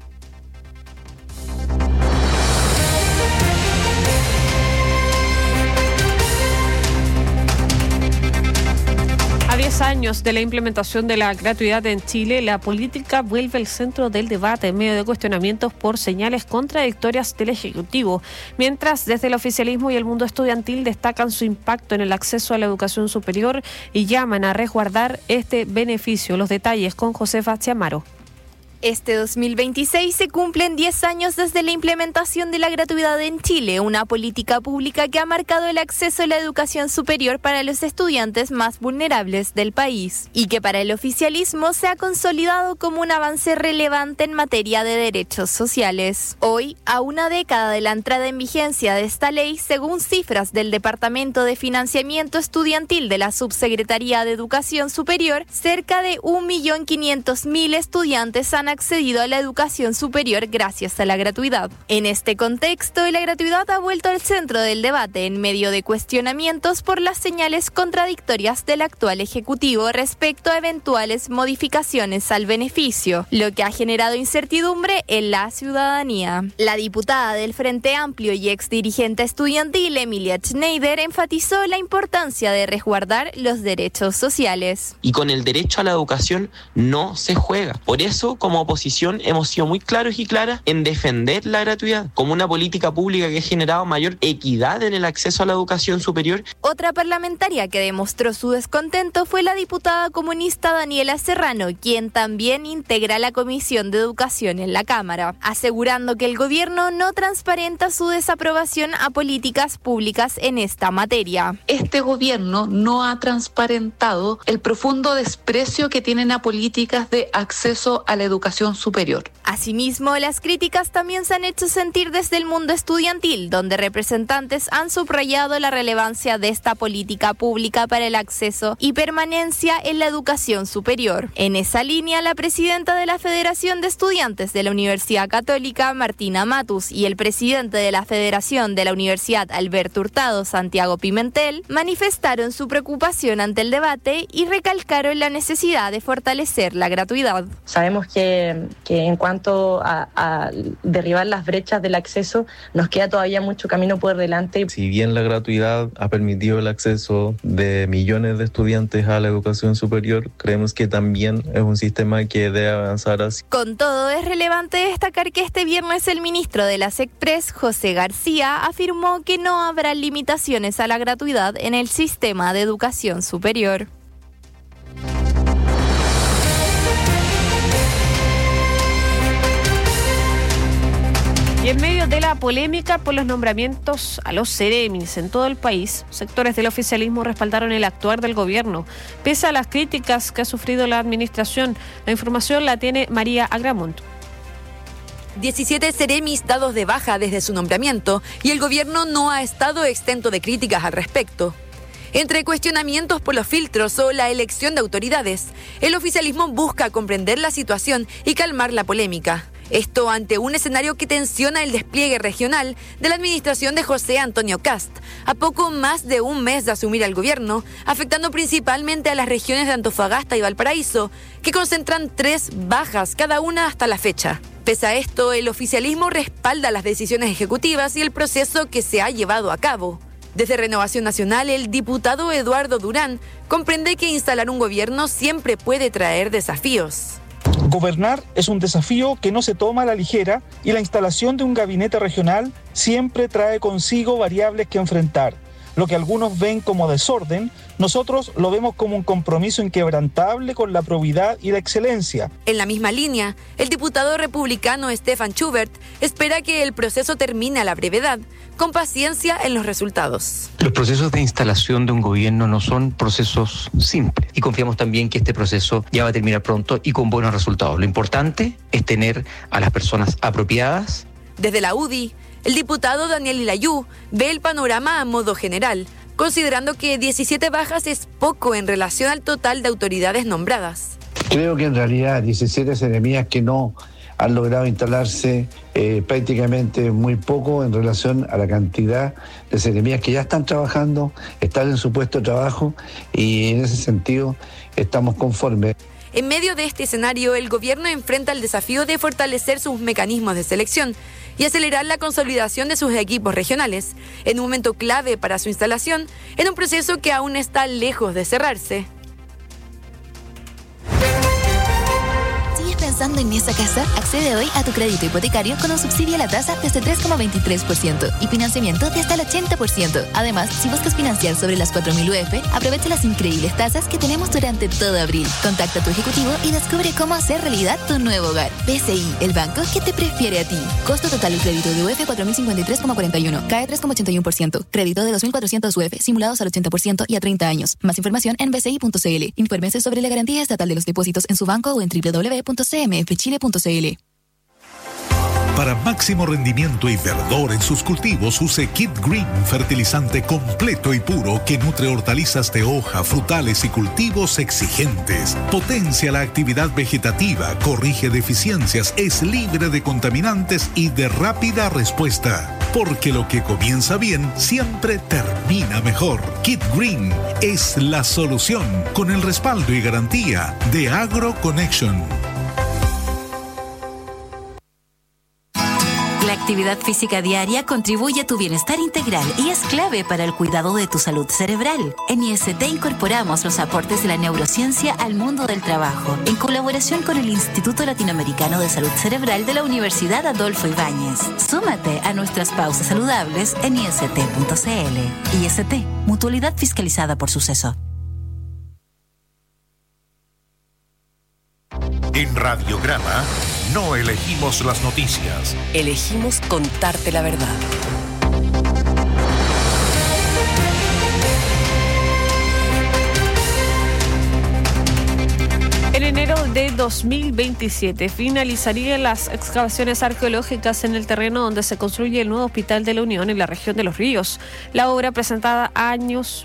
A 10 años de la implementación de la gratuidad en Chile, la política vuelve al centro del debate en medio de cuestionamientos por señales contradictorias del Ejecutivo, mientras desde el oficialismo y el mundo estudiantil destacan su impacto en el acceso a la educación superior y llaman a resguardar este beneficio. Los detalles con Josefa Chiamaro. Este 2026 se cumplen 10 años desde la implementación de la gratuidad en Chile, una política pública que ha marcado el acceso a la educación superior para los estudiantes más vulnerables del país y que para el oficialismo se ha consolidado como un avance relevante en materia de derechos sociales. Hoy, a una década de la entrada en vigencia de esta ley, según cifras del Departamento de Financiamiento Estudiantil de la Subsecretaría de Educación Superior, cerca de 1.500.000 estudiantes han accedido a la educación superior gracias a la gratuidad. En este contexto, la gratuidad ha vuelto al centro del debate en medio de cuestionamientos por las señales contradictorias del actual Ejecutivo respecto a eventuales modificaciones al beneficio, lo que ha generado incertidumbre en la ciudadanía. La diputada del Frente Amplio y exdirigente estudiantil Emilia Schneider enfatizó la importancia de resguardar los derechos sociales. Y con el derecho a la educación no se juega. Por eso, como oposición, hemos sido muy claros y claras en defender la gratuidad como una política pública que ha generado mayor equidad en el acceso a la educación superior. Otra parlamentaria que demostró su descontento fue la diputada comunista Daniela Serrano, quien también integra la Comisión de Educación en la Cámara, asegurando que el gobierno no transparenta su desaprobación a políticas públicas en esta materia. Este gobierno no ha transparentado el profundo desprecio que tienen a políticas de acceso a la educación superior. Asimismo, las críticas también se han hecho sentir desde el mundo estudiantil, donde representantes han subrayado la relevancia de esta política pública para el acceso y permanencia en la educación superior. En esa línea, la presidenta de la Federación de Estudiantes de la Universidad Católica, Martina Matus, y el presidente de la Federación de la Universidad Alberto Hurtado, Santiago Pimentel, manifestaron su preocupación ante el debate y recalcaron la necesidad de fortalecer la gratuidad. Sabemos que en cuanto a derribar las brechas del acceso, nos queda todavía mucho camino por delante. Si bien la gratuidad ha permitido el acceso de millones de estudiantes a la educación superior, creemos que también es un sistema que debe avanzar así. Con todo, es relevante destacar que este viernes el ministro de la SECPRES, José García, afirmó que no habrá limitaciones a la gratuidad en el sistema de educación superior. Y en medio de la polémica por los nombramientos a los Ceremis en todo el país, sectores del oficialismo respaldaron el actuar del gobierno, pese a las críticas que ha sufrido la administración. La información la tiene María Agramunt. 17 Ceremis dados de baja desde su nombramiento y el gobierno no ha estado exento de críticas al respecto. Entre cuestionamientos por los filtros o la elección de autoridades, el oficialismo busca comprender la situación y calmar la polémica. Esto ante un escenario que tensiona el despliegue regional de la administración de José Antonio Kast, a poco más de un mes de asumir el gobierno, afectando principalmente a las regiones de Antofagasta y Valparaíso, que concentran 3 bajas cada una hasta la fecha. Pese a esto, el oficialismo respalda las decisiones ejecutivas y el proceso que se ha llevado a cabo. Desde Renovación Nacional, el diputado Eduardo Durán comprende que instalar un gobierno siempre puede traer desafíos. Gobernar es un desafío que no se toma a la ligera y la instalación de un gabinete regional siempre trae consigo variables que enfrentar. Lo que algunos ven como desorden, nosotros lo vemos como un compromiso inquebrantable con la probidad y la excelencia. En la misma línea, el diputado republicano Stefan Schubert espera que el proceso termine a la brevedad, con paciencia en los resultados. Los procesos de instalación de un gobierno no son procesos simples y confiamos también que este proceso ya va a terminar pronto y con buenos resultados. Lo importante es tener a las personas apropiadas. Desde la UDI, el diputado Daniel Ilayú ve el panorama a modo general, considerando que 17 bajas es poco en relación al total de autoridades nombradas. Creo que en realidad 17 seremías que no han logrado instalarse prácticamente muy poco en relación a la cantidad de seremías que ya están trabajando, están en su puesto de trabajo y en ese sentido estamos conformes. En medio de este escenario, el gobierno enfrenta el desafío de fortalecer sus mecanismos de selección y acelerar la consolidación de sus equipos regionales, en un momento clave para su instalación, en un proceso que aún está lejos de cerrarse. pensando en esa casa? Accede hoy a tu crédito hipotecario con un subsidio a la tasa desde 3,23% y financiamiento de hasta el 80%. Además, si buscas financiar sobre las 4.000 UF, aprovecha las increíbles tasas que tenemos durante todo abril. Contacta a tu ejecutivo y descubre cómo hacer realidad tu nuevo hogar. BCI, el banco que te prefiere a ti. Costo total del crédito de UF 4.053,41. CAE 3,81%. Crédito de 2.400 UF simulados al 80% y a 30 años. Más información en bci.cl. Infórmese sobre la garantía estatal de los depósitos en su banco o en www.cmfchile.cl. Para máximo rendimiento y verdor en sus cultivos, use Kit Green, fertilizante completo y puro que nutre hortalizas de hoja, frutales y cultivos exigentes. Potencia la actividad vegetativa, corrige deficiencias, es libre de contaminantes y de rápida respuesta. Porque lo que comienza bien siempre termina mejor. Kit Green es la solución, con el respaldo y garantía de AgroConnection. La actividad física diaria contribuye a tu bienestar integral y es clave para el cuidado de tu salud cerebral. En IST incorporamos los aportes de la neurociencia al mundo del trabajo, en colaboración con el Instituto Latinoamericano de Salud Cerebral de la Universidad Adolfo Ibáñez. Súmate a nuestras pausas saludables en ist.cl. IST, mutualidad fiscalizada por Suceso. En Radiograma no elegimos las noticias. Elegimos contarte la verdad. En enero de 2027 finalizarían las excavaciones arqueológicas en el terreno donde se construye el nuevo Hospital de la Unión en la región de Los Ríos. La obra presenta años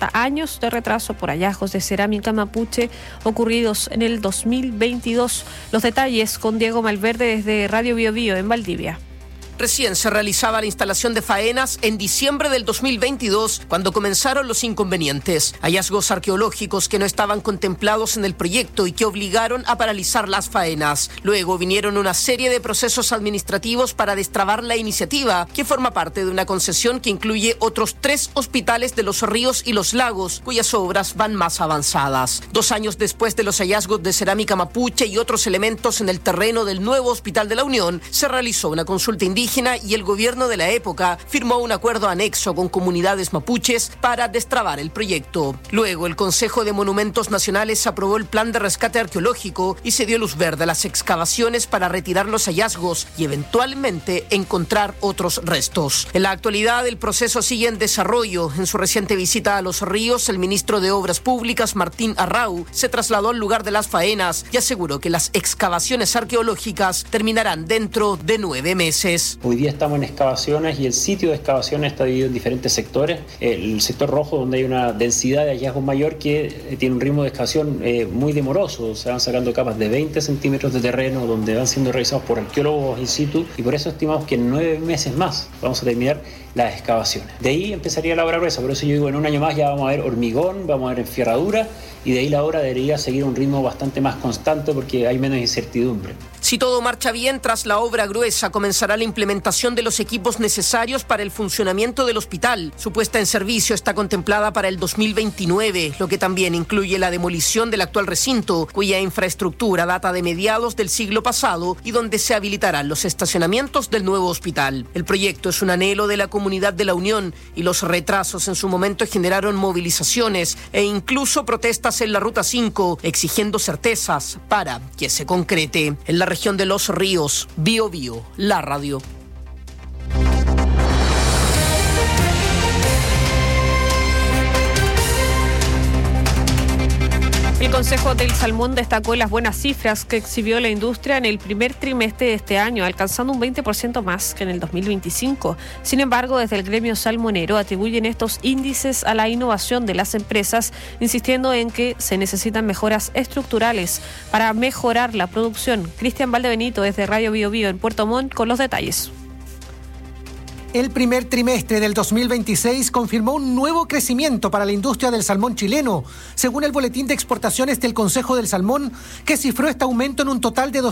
de retraso por hallazgos de cerámica mapuche ocurridos en el 2022. Los detalles con Diego Malverde desde Radio Bio Bio en Valdivia. Recién se realizaba la instalación de faenas en diciembre del 2022, cuando comenzaron los inconvenientes. Hallazgos arqueológicos que no estaban contemplados en el proyecto y que obligaron a paralizar las faenas. Luego vinieron una serie de procesos administrativos para destrabar la iniciativa, que forma parte de una concesión que incluye otros 3 hospitales de Los Ríos y Los Lagos, cuyas obras van más avanzadas. 2 años después de los hallazgos de cerámica mapuche y otros elementos en el terreno del nuevo Hospital de la Unión, se realizó una consulta indígena y el gobierno de la época firmó un acuerdo anexo con comunidades mapuches para destrabar el proyecto. Luego, el Consejo de Monumentos Nacionales aprobó el plan de rescate arqueológico y se dio luz verde a las excavaciones para retirar los hallazgos y eventualmente encontrar otros restos. En la actualidad, el proceso sigue en desarrollo. En su reciente visita a Los Ríos, el ministro de Obras Públicas, Martín Arrau, se trasladó al lugar de las faenas y aseguró que las excavaciones arqueológicas terminarán dentro de 9 meses. Hoy día estamos en excavaciones y el sitio de excavaciones está dividido en diferentes sectores. El sector rojo, donde hay una densidad de hallazgos mayor, que tiene un ritmo de excavación muy demoroso. Se van sacando capas de 20 centímetros de terreno, donde van siendo revisados por arqueólogos in situ, y por eso estimamos que en 9 meses más vamos a terminar las excavaciones. De ahí empezaría la obra gruesa, por eso yo digo, en un año más ya vamos a ver hormigón, vamos a ver enferradura, y de ahí la obra debería seguir un ritmo bastante más constante porque hay menos incertidumbre. Si todo marcha bien, tras la obra gruesa comenzará la implementación de los equipos necesarios para el funcionamiento del hospital. Su puesta en servicio está contemplada para el 2029, lo que también incluye la demolición del actual recinto, cuya infraestructura data de mediados del siglo pasado y donde se habilitarán los estacionamientos del nuevo hospital. El proyecto es un anhelo de la comunidad de la Unión y los retrasos en su momento generaron movilizaciones e incluso protestas en la Ruta 5, exigiendo certezas para que se concrete. En la región de Los Ríos, Bio Bio, la radio. El Consejo del Salmón destacó las buenas cifras que exhibió la industria en el primer trimestre de este año, alcanzando un 20% más que en el 2025. Sin embargo, desde el gremio salmonero atribuyen estos índices a la innovación de las empresas, insistiendo en que se necesitan mejoras estructurales para mejorar la producción. Cristian Valdebenito desde Radio Bio Bio en Puerto Montt con los detalles. El primer trimestre del 2026 confirmó un nuevo crecimiento para la industria del salmón chileno, según el boletín de exportaciones del Consejo del Salmón, que cifró este aumento en un total de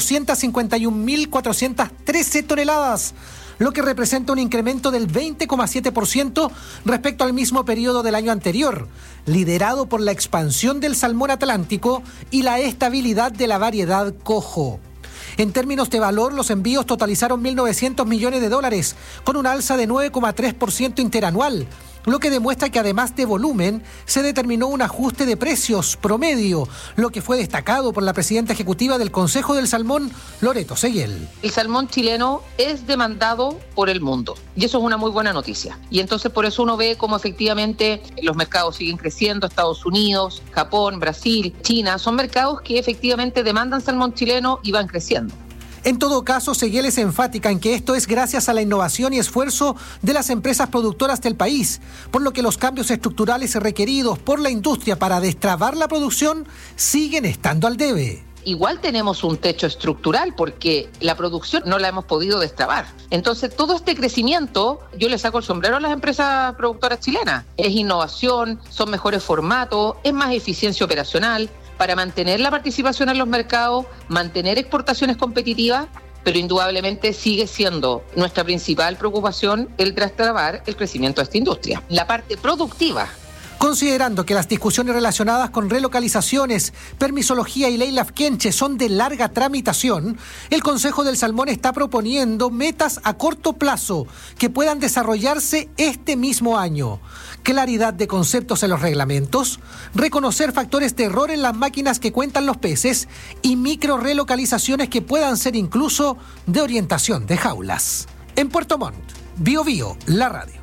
251.413 toneladas, lo que representa un incremento del 20,7% respecto al mismo periodo del año anterior, liderado por la expansión del salmón atlántico y la estabilidad de la variedad cojo. En términos de valor, los envíos totalizaron $1.900 millones, con un alza de 9,3% interanual, lo que demuestra que además de volumen, se determinó un ajuste de precios promedio, lo que fue destacado por la presidenta ejecutiva del Consejo del Salmón, Loreto Seguel. El salmón chileno es demandado por el mundo y eso es una muy buena noticia. Y entonces por eso uno ve cómo efectivamente los mercados siguen creciendo. Estados Unidos, Japón, Brasil, China, son mercados que efectivamente demandan salmón chileno y van creciendo. En todo caso, Seguel es enfática en que esto es gracias a la innovación y esfuerzo de las empresas productoras del país, por lo que los cambios estructurales requeridos por la industria para destrabar la producción siguen estando al debe. Igual tenemos un techo estructural porque la producción no la hemos podido destrabar. Entonces, todo este crecimiento, yo le saco el sombrero a las empresas productoras chilenas. Es innovación, son mejores formatos, es más eficiencia operacional para mantener la participación en los mercados, mantener exportaciones competitivas, pero indudablemente sigue siendo nuestra principal preocupación el destrabar el crecimiento de esta industria. La parte productiva. Considerando que las discusiones relacionadas con relocalizaciones, permisología y ley Lafkenche son de larga tramitación, el Consejo del Salmón está proponiendo metas a corto plazo que puedan desarrollarse este mismo año. Claridad de conceptos en los reglamentos, reconocer factores de error en las máquinas que cuentan los peces y micro relocalizaciones que puedan ser incluso de orientación de jaulas. En Puerto Montt, Bio Bio, la radio.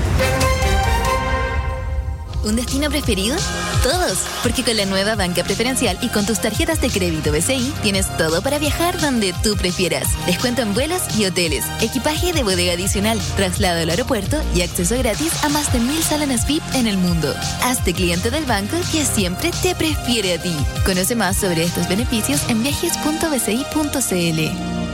¿Un destino preferido? Todos, porque con la nueva banca preferencial y con tus tarjetas de crédito BCI tienes todo para viajar donde tú prefieras. Descuento en vuelos y hoteles, equipaje de bodega adicional, traslado al aeropuerto y acceso gratis a más de 1.000 salones VIP en el mundo. Hazte cliente del banco que siempre te prefiere a ti. Conoce más sobre estos beneficios en viajes.bci.cl.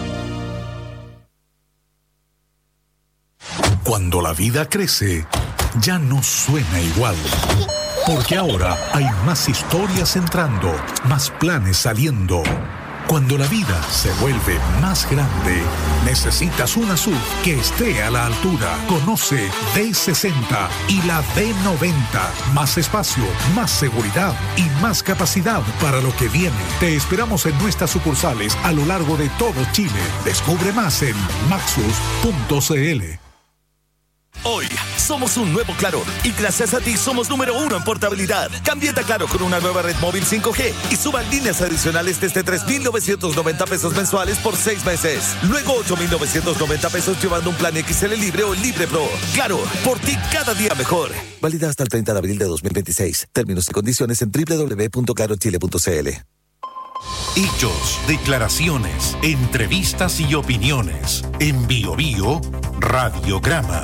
Cuando la vida crece, ya no suena igual. Porque ahora hay más historias entrando, más planes saliendo. Cuando la vida se vuelve más grande, necesitas una SUV que esté a la altura. Conoce D60 y la D90. Más espacio, más seguridad y más capacidad para lo que viene. Te esperamos en nuestras sucursales a lo largo de todo Chile. Descubre más en maxus.cl. Hoy somos un nuevo Claro y gracias a ti somos número 1 en portabilidad. Cámbiate a Claro con una nueva red móvil 5G y suban líneas adicionales desde 3,990 pesos mensuales por 6 meses. Luego 8,990 pesos llevando un plan XL Libre o Libre Pro. Claro, por ti cada día mejor. Válida hasta el 30 de abril de 2026. Términos y condiciones en www.clarochile.cl. Hechos, declaraciones, entrevistas y opiniones. En Bio Bio, Radiograma.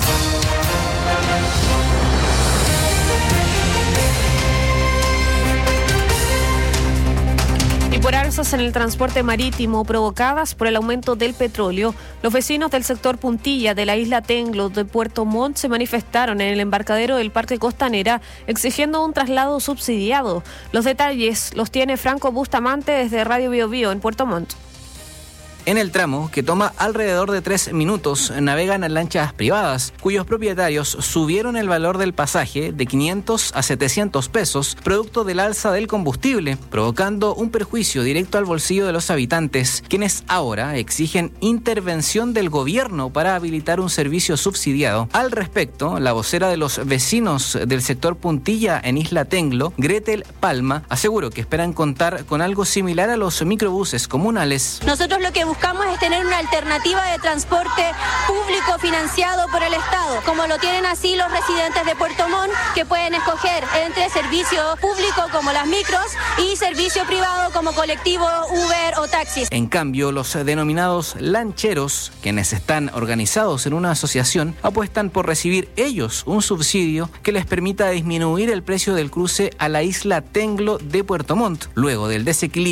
Y por alzas en el transporte marítimo provocadas por el aumento del petróleo, los vecinos del sector Puntilla de la isla Tenglo de Puerto Montt se manifestaron en el embarcadero del Parque Costanera exigiendo un traslado subsidiado. Los detalles los tiene Franco Bustamante desde Radio Bio Bio en Puerto Montt. En el tramo, que toma alrededor de 3 minutos, navegan en lanchas privadas, cuyos propietarios subieron el valor del pasaje de 500 a 700 pesos, producto del alza del combustible, provocando un perjuicio directo al bolsillo de los habitantes, quienes ahora exigen intervención del gobierno para habilitar un servicio subsidiado. Al respecto, la vocera de los vecinos del sector Puntilla en Isla Tenglo, Gretel Palma, aseguró que esperan contar con algo similar a los microbuses comunales. Nosotros lo que buscamos es tener una alternativa de transporte público financiado por el Estado, como lo tienen así los residentes de Puerto Montt, que pueden escoger entre servicio público como las micros y servicio privado como colectivo, Uber o taxis. En cambio, los denominados lancheros, quienes están organizados en una asociación, apuestan por recibir ellos un subsidio que les permita disminuir el precio del cruce a la isla Tenglo de Puerto Montt, luego del desequilibrio